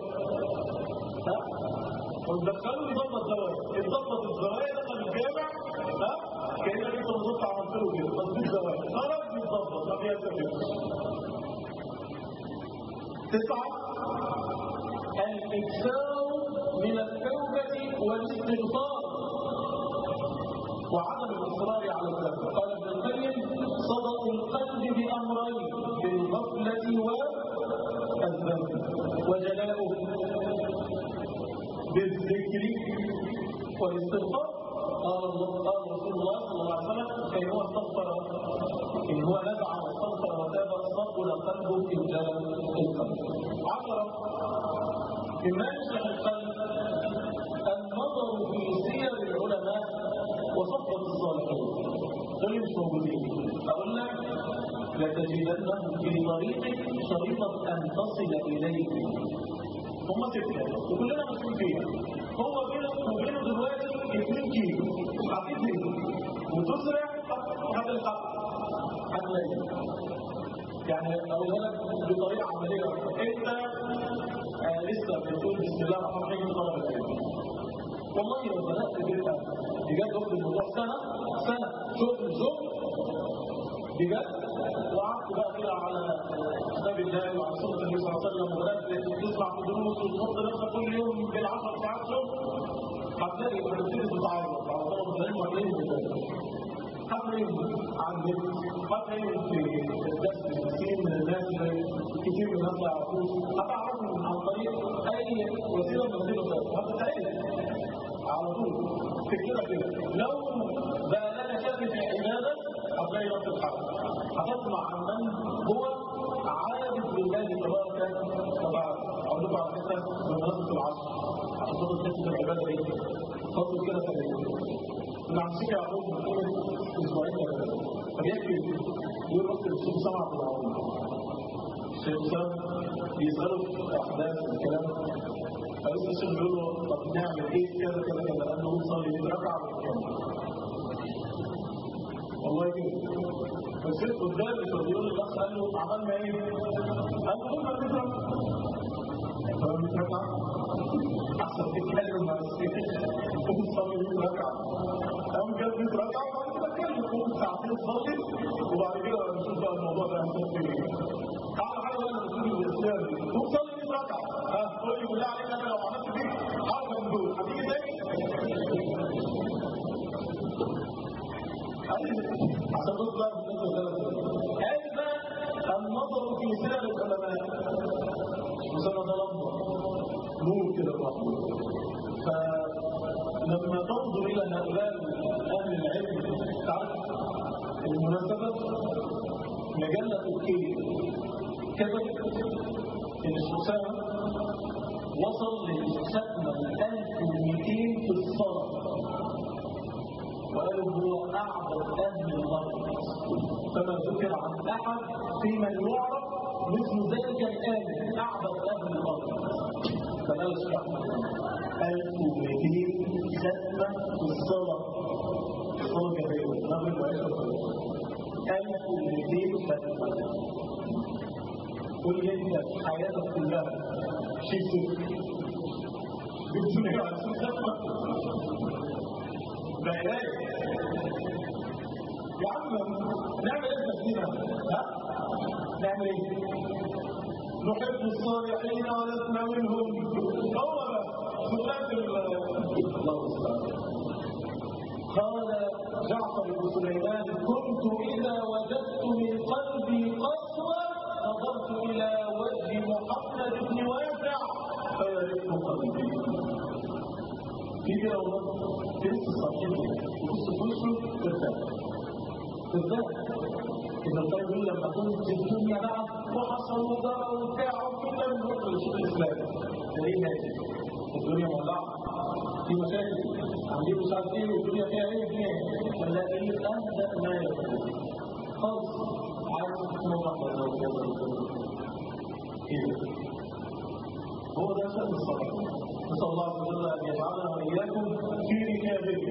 وندخله يضبط زوايا، اتضبط الزوايا دخل الجامع كأنك انت بالظبط عملت له كده تظبيط زوايا. 9 الإكثار من التوبة والاستغفار وعدم الإصرار على الذنب. قال ابن القيم صدق القلب بأمرين بالغفلة والذنب وجلاؤه بالذكر والاستغفار. قال رسول الله صلى الله عليه وسلم إن هو استغفر إن هو نزع واستغفر وتاب صقل قلبه في جلال القلب. 10 مما يصلح القلب النظر في سير العلماء وصفوة الصالحين. دول مش موجودين. أقول لك لتجدنهم في طريقك شريطة أن تصل إليه. هم 6 وكلنا ماشيين فيها. هو بينك وبينه دلوقتي 2 كيلو هتجري وتسرع هتلحق هتلاقي. يعني أقولها لك بطريقة عملية. أنت لسه بتقول بسم الله الرحمن الرحيم طلب العلم. والله لو بدأت كده بجد وقت الموضوع سنة شغل بجد وقعدت بقى كده على كتاب الله وعلى سنة النبي صلى الله عليه وسلم وبدأت تسمع في دروس وتحط نفسك كل يوم بال10 ساعات شغل هتلاقي بتبتدي تتعرض على طلب العلم وهتلاقي هتلاقي عن النت هتلاقي في الدرس كتير من الناس كتير من الناس ما يعرفوش هتعرفهم عن طريق أي وسيلة من وسيلة هتتعلم على طول في كده لو بقى لنا شك في عبادة هتلاقي نفس الحال. هتسمع عن من هو عابد لله تبارك وتعالى. أقول لكم على فكرة بمناسبة العصر عشان تاخد حتة العبادة دي فضل كده سريع. مع الشيخ يعقوب من قيمة أسبوعين ثلاثة فبيحكي يقول وقت الشيخ سمع في العظيم. الشيخ سام بيسأله في أحداث الكلام فلسه الشيخ بيقول له طب نعمل ايه كذا كذا كذا قال له نصلي 100 ركعه والله كده. فالشيخ قدامي فبيقول للاخ قال له عملنا ايه؟ قال له قلنا 100 ركعه. قال 100 ركعه احسن تتكلم مع الشيخ ونصلي 100 ركعه. قام جاب 100 ركعه وبعد كده اتكلم قوم ساعتين تصلي وبعد كده نشوف بقى الموضوع ده هنصلي فيه. تعالى حاجه بقى نصلي بالاسلام وصلي 100 ركعه. قول لي بالله عليك انا لو عملت دي حاجه من دول هتيجي تاني؟ عشان بص بقى هذا النظر في سير العلماء مسمى ده لمبه نور كده لوحده. فلما تنظر الى هؤلاء اهل العلم تعرف المناسبه مجله تركيه كتبت ان الشخصان وصل للختمة 1200 في الصلاة وقالوا هو أعبد أهل الأرض فما ذكر عن أحد في من يعرف مثل ذلك الآن أعبد أهل الأرض. فقال الشيخ 1200 ختمة في الصلاة كبيرة نغرب وعشرة 1200 ختمة. قل لي انت حياتك كلها شيء صفر بتسمع عن ختمة بعلاج يا عم نعمل ايه تسليمة؟ نعمل ايه؟ نحب الصالحين ولسنا منهم. هو سؤال الله قال جعفر بن سليمان كنت إذا وجدت من قلبي قسوة نظرت إلى وجه محمد بن واسع فيرق قلبي. في كده والله تنسى الصحيح وتبص في وشه ترتاح. إذا القلب يقول لما كنت في الدنيا بقى وحصل وضرب وبتاع وكده نروح للشيخ الإسلامي تلاقيه هادي. الدنيا مولعة في مشاكل عندي مش عارف ايه والدنيا فيها ايه فيها فنلاقيه أهدأ ما يكون خالص عايز تتنوع كذا وكذا كده. هو ده شأن الصلاة. نسأل الله عز وجل أن يجعلنا وإياكم في ركابه.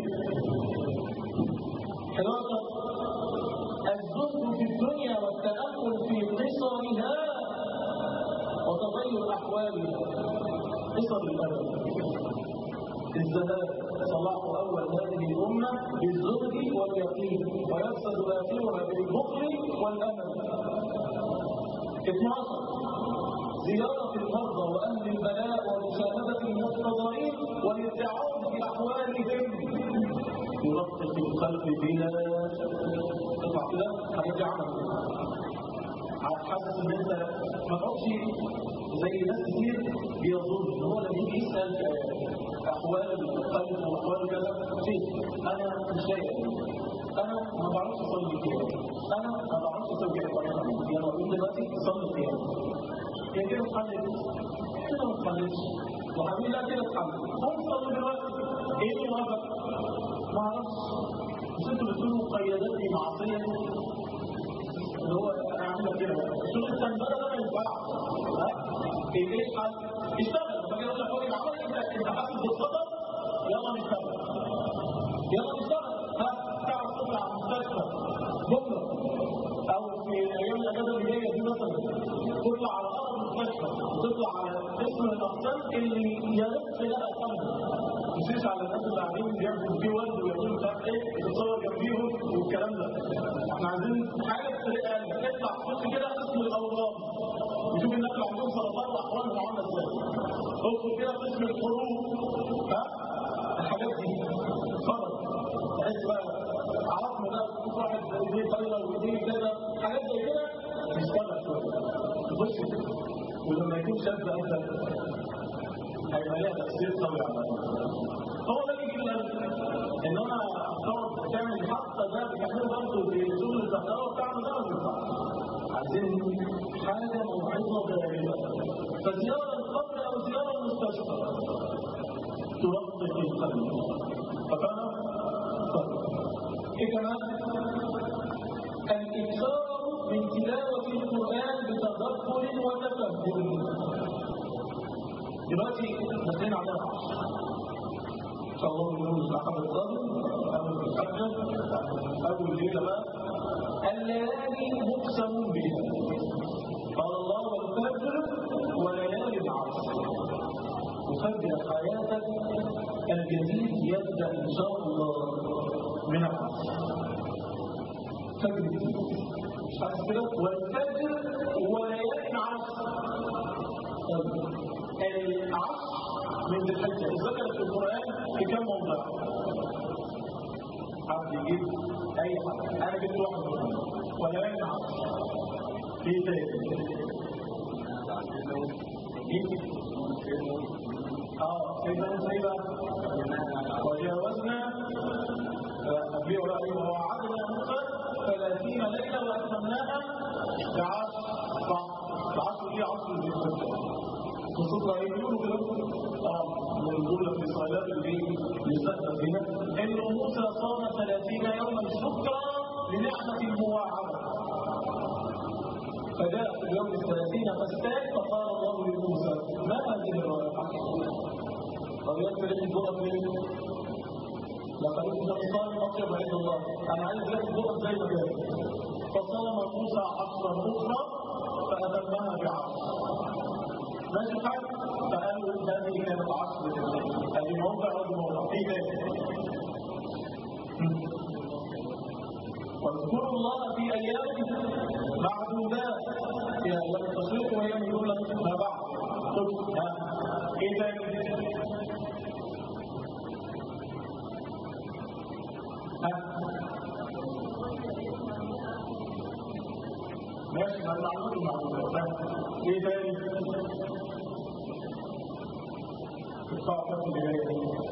11 الزهد في الدنيا والتأمل في قصرها وتغير أحوالها. قصر الأبد الزهاد صلاح أول هذه الأمة بالزهد واليقين ويفسد آخرها بالبخل والأمل. 12 زيارة المرضى وأهل البلاء ومشاهدة المحتضرين والاتعاظ بأحوالهم يرقق القلب بلا تطلع كده حاجات عمل حاسس ان انت ما تقعدش زي ناس كتير بيظن ان هو لما يجي يسال احوال القلب واحوال كذا شيء انا مش لاقي انا ما بعرفش اصلي كده انا ما بعرفش اسوي كده يلا قول دلوقتي صلي كده هي كده اتحلت كده ما اتحلتش وحبيبي لا كده اتحلت قوم صلي دلوقتي ايه اللي وقفك؟ ما اعرفش مش انتوا بتقولوا قيادات معصيه اللي هو انا عامل كده شوف التنبيه ده ما ينفعش ايه الحل؟ اشتغل لما اجي اقول لك واجب عملي انت حاسس بالخطر يلا نشتغل تعرف تطلع على المستشفى بكره او في ايام الاجازه اللي جايه دي مثلا تطلع على ارض المستشفى وتطلع على اسم الاقسام اللي يرق لها القلب مش على الناس اللي قاعدين بياكلوا فيه ورد ويقولوا مش عارف ايه تتصور جنبيهم والكلام ده احنا عايزين حاجه تطلع تخش كده قسم الاورام نشوف الناس اللي عندهم سرطان واحوالهم عامله ازاي ادخل كده قسم الحروق الحاجات دي خلاص تحس بقى عرفنا بقى تشوف واحد ايديه طايره وايديه كده حاجات زي كده نشتغل شويه تخش ولما يكون شاب انت هيبقى ليها تاثير قوي على هو ده اللي يجي ان انا افترض تعمل حتى ده بتعمله برضه في شغل الزهراء بتاعنا ده ما ينفعش عايزين حاجه موعظه غريبه فزياره القبر او زياره المستشفى ترقق القلب فكان ايه كمان الاكثار من تلاوه القران بتدبر وتفهم دلوقتي داخلين على ان شاء الله نقول احد الظالم اول الحجه اول ليله بقى الليالي مقسم بها قال الله والفجر وليالي العصر وفجر حياتك الجديد يبدا ان شاء الله من العصر فجر جديد مش عارف كده والفجر وليالي العصر العصر من الحجة ذكرت في القرآن في كم موضع حد يجيب أي حد أنا جبت واحد منهم وليالي العصر في تاني سيدنا موسى ايه بقى؟ وجاوزنا قبليه ولا ايه ووعدنا موسى 30 ليله واتممناها بعشر العشر دي عشر خصوصا يقولوا كده من دول الاتصالات اللي يستخدم فيها ان موسى صام 30 يوما شكرا لنعمه المواعده فجاء في اليوم 30 فاستاك فقال الله لموسى ما هذه الرائحه؟ طب يكفي لك البقى فين؟ لقد كنت صائم اطيب عند الله انا عايز لك البقى زي ما جاء فصام موسى 10 اخرى فاتمها ب10 ماشي الحال فقالوا هذه كانت 10 هذه موضع موضع في ذلك واذكروا الله في ايام معدودات في ايام التشريق وايام يقول لك ما بعد ايه ثاني؟ ماشي ما المعلومات المعلومات ايه ثاني؟ الصعب اللي جاي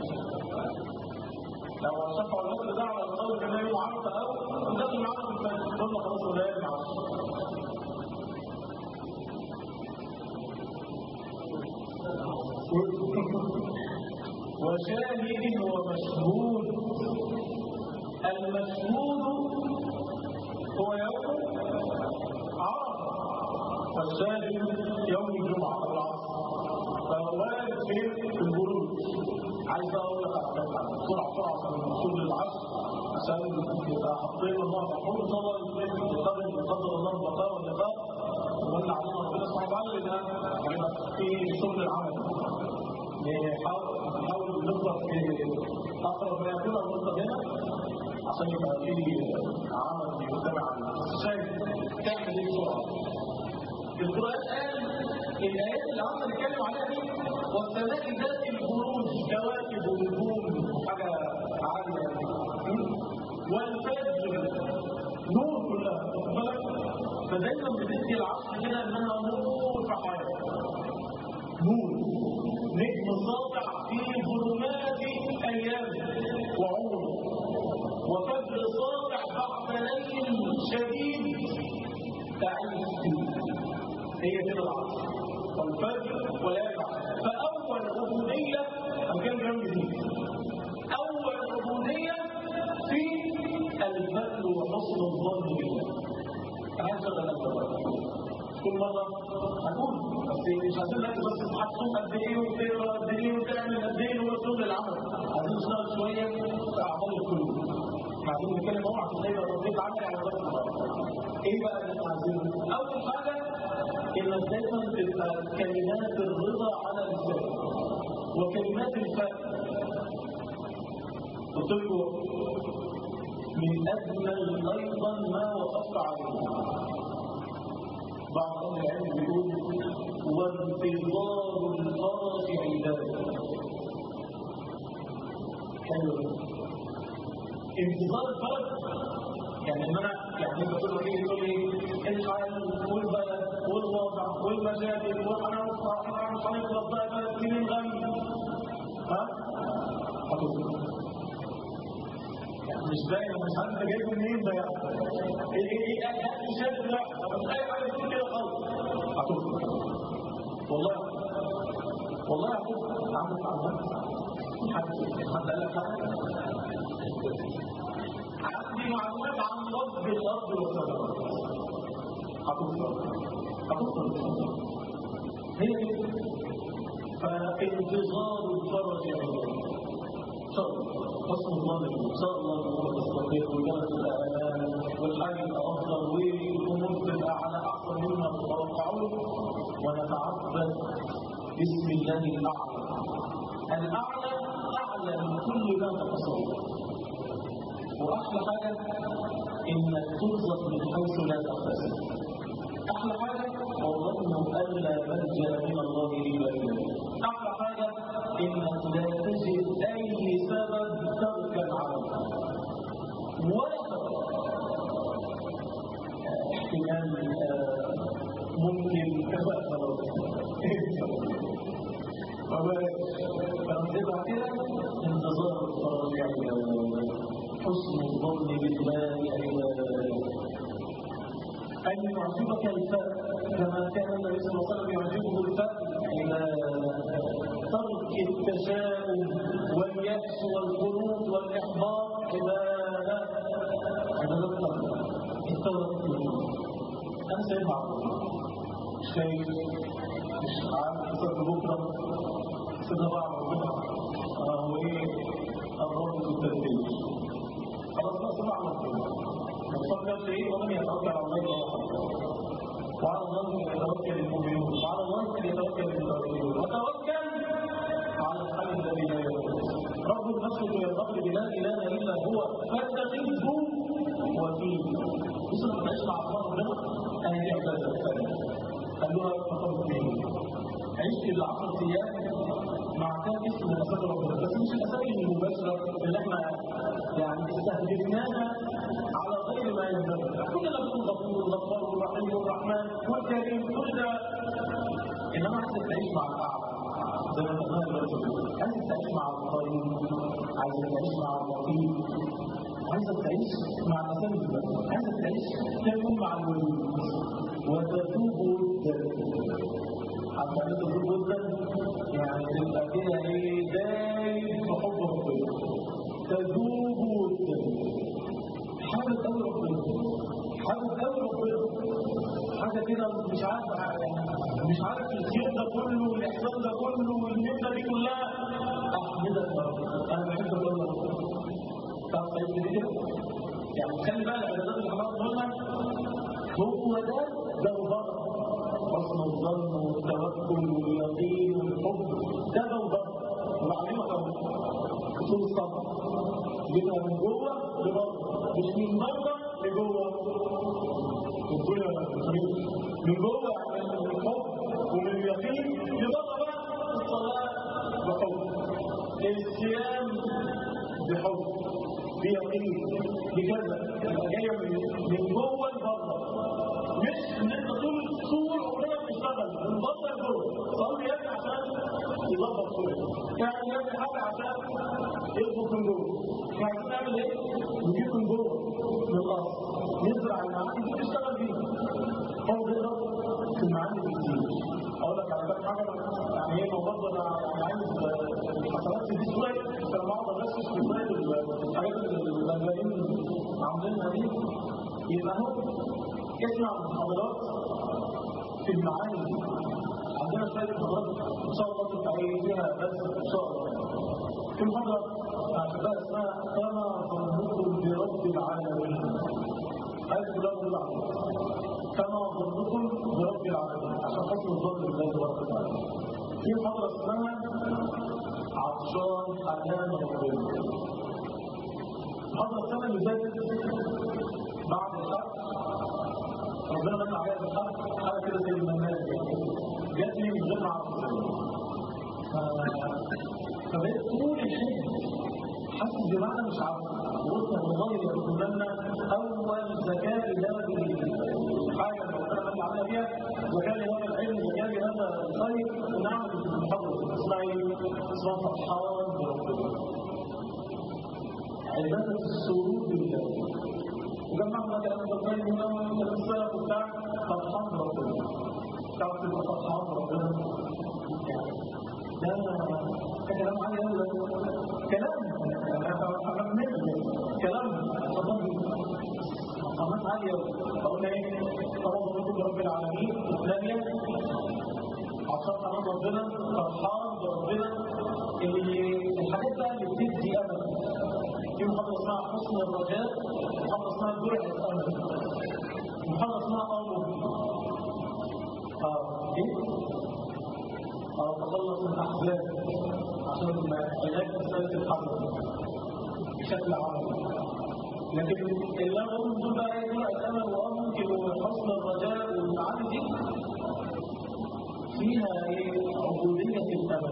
لو شفعوا الوقت ده على القول الجماعي معرفة او دخل معرفة الثاني قلنا خلاص ولاية معرفة وشاهد ومشهود المشهود هو يوم عرفة والشاهد يوم الجمعة العصر فوارد في البروج عايز اقول لك بسرعه عشان نوصل للعصر عشان يبقى حطينا الله محمود صلى قدر الله البقاء واللقاء ومن علينا ربنا سبحانه وتعالى لان هيبقى في شغل العمل نحاول نفضل في اقرب ما يكون ونفضل هنا عشان يبقى في عمل يتبع الشيء تعمل ايه بسرعه القران قال قعدنا نتكلم عليها دي، والسماء ذات البروج، كواكب ونجوم حاجه عاليه، والفجر نور كلها، واخد بالك؟ فدايما بتدي العصر كده انها نور في حياتك، نور نجم ساطع في ظلمات ايام وعمر، وفجر ساطع بعد ليل شديد تعيش فيه. هي كده العصر والفجر وليالي. فاول عبوديه كان جنب دي، اول عبوديه في البذل وحسن الظن بالله. انا عايز اشغل نفسك كل مره هقول، بس مش عايزين نركز بس هتصوم قد ايه وتقرا قد ايه وتعمل قد ايه هو شغل العمل، عايزين نشتغل شويه في اعمال القلوب. عايزين نتكلم اهو عشان نقدر نطبق عملي على ضغط الارض. ايه بقى اللي احنا عايزينه؟ اول حاجه انك دايما تبقى كلمات الرضا على لسانك وكلمات الفقر. قلت لكم من اجمل ايضا ما وقفت عليه بعض اهل العلم بيقول وانتظار الفرج عباده. حلو. انتظار الفرج يعني ان انا يعني انت تقول لي الحال والبلد والوضع والمشاكل وانا مش هنخلص بقى 3 سنين غني. ها؟ مش باين، مش عارف انت جايبه منين ده يعني. ايه اكل شادد؟ لا مش اي حاجه تقول كده خالص. هتوصل والله هتوصل. عندك معلومات؟ حد قال لك حاجه؟ عندي معلومات عن رب الارض والسماوات. هتوصل هي دي. فانتظار الفرج يا الله ان شاء الله، حسن الظن ان شاء الله الامور تستقر وجلس الامان والحال يبقى افضل والامور تبقى على احسن مما تتوقعون، ونتعبد بسم الله الاعلى اعلى من كل ما تتصور. واحلى حاجه انك ترزق من حيث لا تحتسب. احلى حاجه والظن الا ملجا من الله الا اليه. احلى حاجه انك لا تجد اي سبب تركن عليه ولا احتمال ممكن كفاءه خلاص فنزلها كده انتظار الفرج حسن الظن بالله أن يعجبك الفأل كما كان النبي صلى الله عليه وسلم يعجبه الفأل إلى ترك التشاؤم واليأس والقنوط والإحباط إلى التوكل. أنا سيدنا مش خايف، مش عارف حسب بكرة سيدنا بعض ربنا هو إيه الرب في التدبير. خلاص بقى سمع ربنا نفكر في ايه؟ ومن يتوكل على الله فهو حسبه وعلى الله يتوكل المؤمنون وعلى الله يتوكل المتوكلون وتوكل على الحي الذي لا يموت رب المشرق والمغرب لا اله الا هو فاتخذه وكيلا. بص لما تعيش مع الله ربنا انا دي عباده الثانيه قال له فقط فيه عشت ال10 ايام مع كام اسم من اسامي ربنا، بس مش الاسامي المباشره اللي احنا يعني استهدفناها على غير ما ينبغي. كلنا بنقول غفور والغفار والرحيم والرحمن والكريم كل ده، انما عايزك تعيش مع الاعلى زي ما قلنا دلوقتي. عايزك تعيش مع القريب، عايزك تعيش مع اللطيف، عايزك تعيش مع الاسامي دي، عايزك تعيش تكون مع الوليد وتتوب ودا. عشان تتوب ودا يعني تبقى كده ايه دايم في حب ربنا. تذوب ودا حاجه قوي ربنا، حاجه قوي ربنا، حاجه كده مش عارف مش عارف الخير ده كله والاحسان ده كله والنعمه دي كلها. احمدك يا رب، انا بحب ربنا. طب طيب كده يعني خلي بقى العبادات اللي حضرتك قلنا هو ده جوهر حسن الظن والتوكل واليقين والحب، ده جوهر. وبعلمك اصول الصبر بيبقى من جوه لبره مش من بره لجوه. من جوه يعني من الحب ومن اليقين الصيام بحب بيقين بكذا جايه من جوه لبره، مش ان انت طول عمرك بتشتغل من بره لجوه. صلي يا ابني عشان يظبط صورتك، يعني يا ابني حاجه عشان يظبط من جوه. احنا عايزين نعمل ايه؟ نجيب من جوه من الاصل، نزرع المعاني دي نشتغل بيها. هو بيقرا في المعاني دي كتير. اقول لك على بالك حاجه يعني ايه برضه، انا يعني عايز حصلت دي شويه، كان بعض الناس في شويه الحاجات اللي المجانين عاملينها دي. يبقى هو اسمع المحاضرات في المعاني دي. عندنا شويه محاضرات ان شاء الله تبقى فيها بس ان شاء الله. في محاضره هتبقى اسمها كما ظنكم برب العالمين. عايز كلها نقول كما ظنكم برب العالمين عشان حسن الظن بالله تبارك وتعالى. في محاضره اسمها عطشان حنان ربنا. المحاضره السنه اللي فاتت بعد الحق ربنا من عليها بالحق حاجه كده زي المنال جاتني من غير ما اعرف. فبقيت طول الحين حاسس بمعنى مش عارف. وقلت والله يقولون اول زكاه لهذه الحاجه اللي ربنا من عليها بيها زكاه لهذا العلم، زكاه لهذا الخير، ونعمل في المحاضره اسمها فرحان بربنا. عباده السرور بالله. وجمعنا كلام الخير من السلف بتاع فرحان بربنا. تعرف تبقى فرحان بربنا؟ ده كلام عالي قوي، كلام مقامات عاليه قوي. قلنا ايه؟ طبعا ظنكم برب العالمين. الثانيه عطشان حنان ربنا، فرحان بربنا. الحاجات بقى اللي بتدي امل. في محاضره اسمها حسن الرجاء، محاضره اسمها جرعه امل، محاضره اسمها امر. ايه؟ تخلص من الاحزاب عشان علاج مساله الحزن بشكل عملي. لكن اللي انا بقول دول بقى ايه؟ الامل وممكن وحسن الرجاء والمعاني دي فيها ايه؟ عبوديه الامل.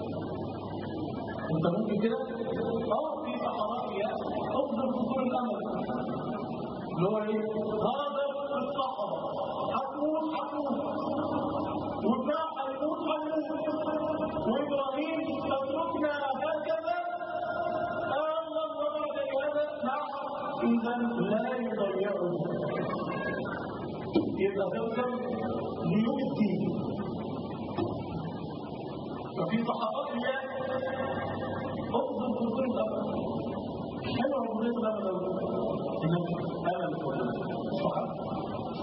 انت ممكن كده في صحراء فيها افضل فطور الامل اللي هو ايه؟ هذا في الصحراء هتموت والناس هيموت وابراهيم تتركنا هكذا الله وبعد هذا اذا لا يضيعه. يبقى تفكر ليوم الدين. ففي صحراء فيها افضل فطور الامل. حلوه فطور الامل انك امل صحراء